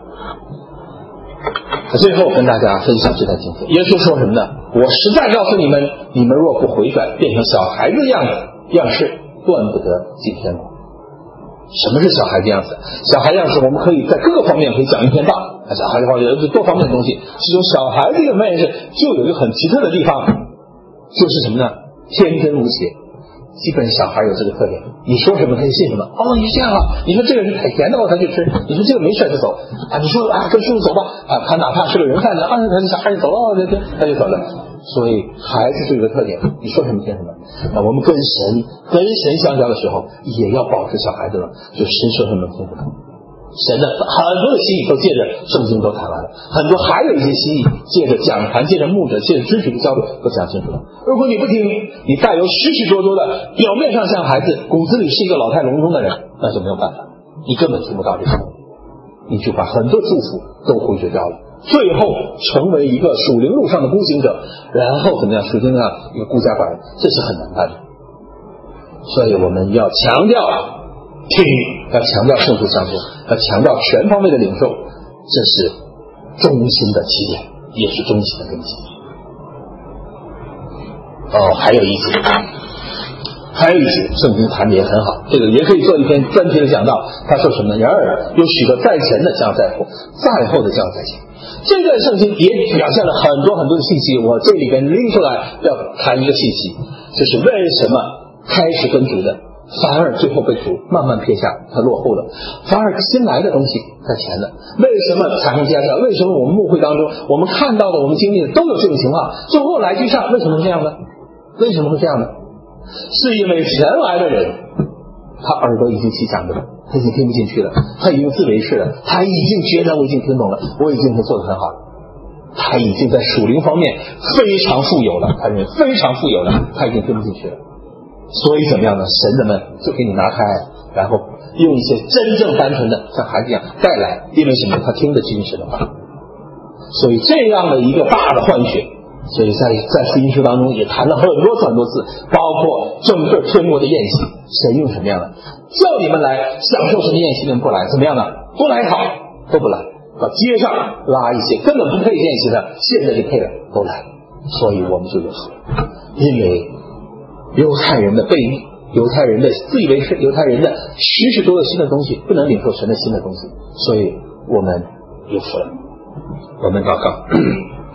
最后跟大家分享这段经文，耶稣说什么呢？我实在告诉你们，你们若不回转，变成小孩子的样子样式，断不得进天国。什么是小孩的样子？小孩样式我们可以在各个方面可以讲一篇道，小孩的话有多方面的东西，其中小孩这个面是就有一个很奇特的地方，就是什么呢？天真无邪。基本小孩有这个特点，你说什么他就信什么。哦，你这样啊，你说这个是太甜的话他就吃，你说这个没事就走啊，你说啊跟叔叔走吧啊，他哪怕是个人贩子啊，他就小孩就走了，对对，他就走了。所以孩子就有个特点，你说什么听什么。那我们跟神跟神相交的时候，也要保持小孩子了，就神说什么听不懂。神的很多的心意都借着圣经都谈完了，很多还有一些心意借着讲坛，借着牧者，借着知识的交流都讲清楚了。如果你不听，你带有许许多多的表面上像孩子，骨子里是一个老态龙钟的人，那就没有办法，你根本听不到这些，你就把很多祝福都回绝掉了，最后成为一个属灵路上的孤行者，然后怎么样，属灵上一个孤家寡人，这是很难办的。所以我们要强调听，要强调圣徒相助，要强调全方位的领受，这是忠心的起点，也是忠心的根基。哦，还有一节，还有一节圣经谈的也很好，这个也可以做一篇专题的讲道。他说什么呢？然而有许多在前的将在后，在后的将在前。 这段圣经也表现了很多很多的信息，我这里边拎出来要谈一个信息，就是为什么开始跟主的反而最后被主慢慢撇下，他落后了，反而新来的东西在前的。为什么彩虹加上？为什么我们牧会当中我们看到的我们经历的都有这种情况，最后来居上？为什么这样呢？为什么会这样呢？是因为原来的人他耳朵已经起长着了，他已经听不进去了，他已经自为是了，他已经觉得我已经听懂了，我已经会做得很好了，他已经在属灵方面非常富有了，他认为非常富有了，他已经听不进去了。所以怎么样呢？神人们就给你拿开，然后用一些真正单纯的像孩子一样带来，因为什么？他听得进神的话。所以这样的一个大的换血，所以在在福音书当中也谈了很多次很多次，包括整个天国的宴席，神用什么样的叫你们来享受什么宴席，你们不来，怎么样呢？不来好，都不来，到街上拉一些根本不配宴席的，现在就配了，都来。所以我们就有福，因为犹太人的悖逆，犹太人的自以为是，犹太人的许许多多新的东西不能领受神的新的东西，所以我们有福了。我们祷告。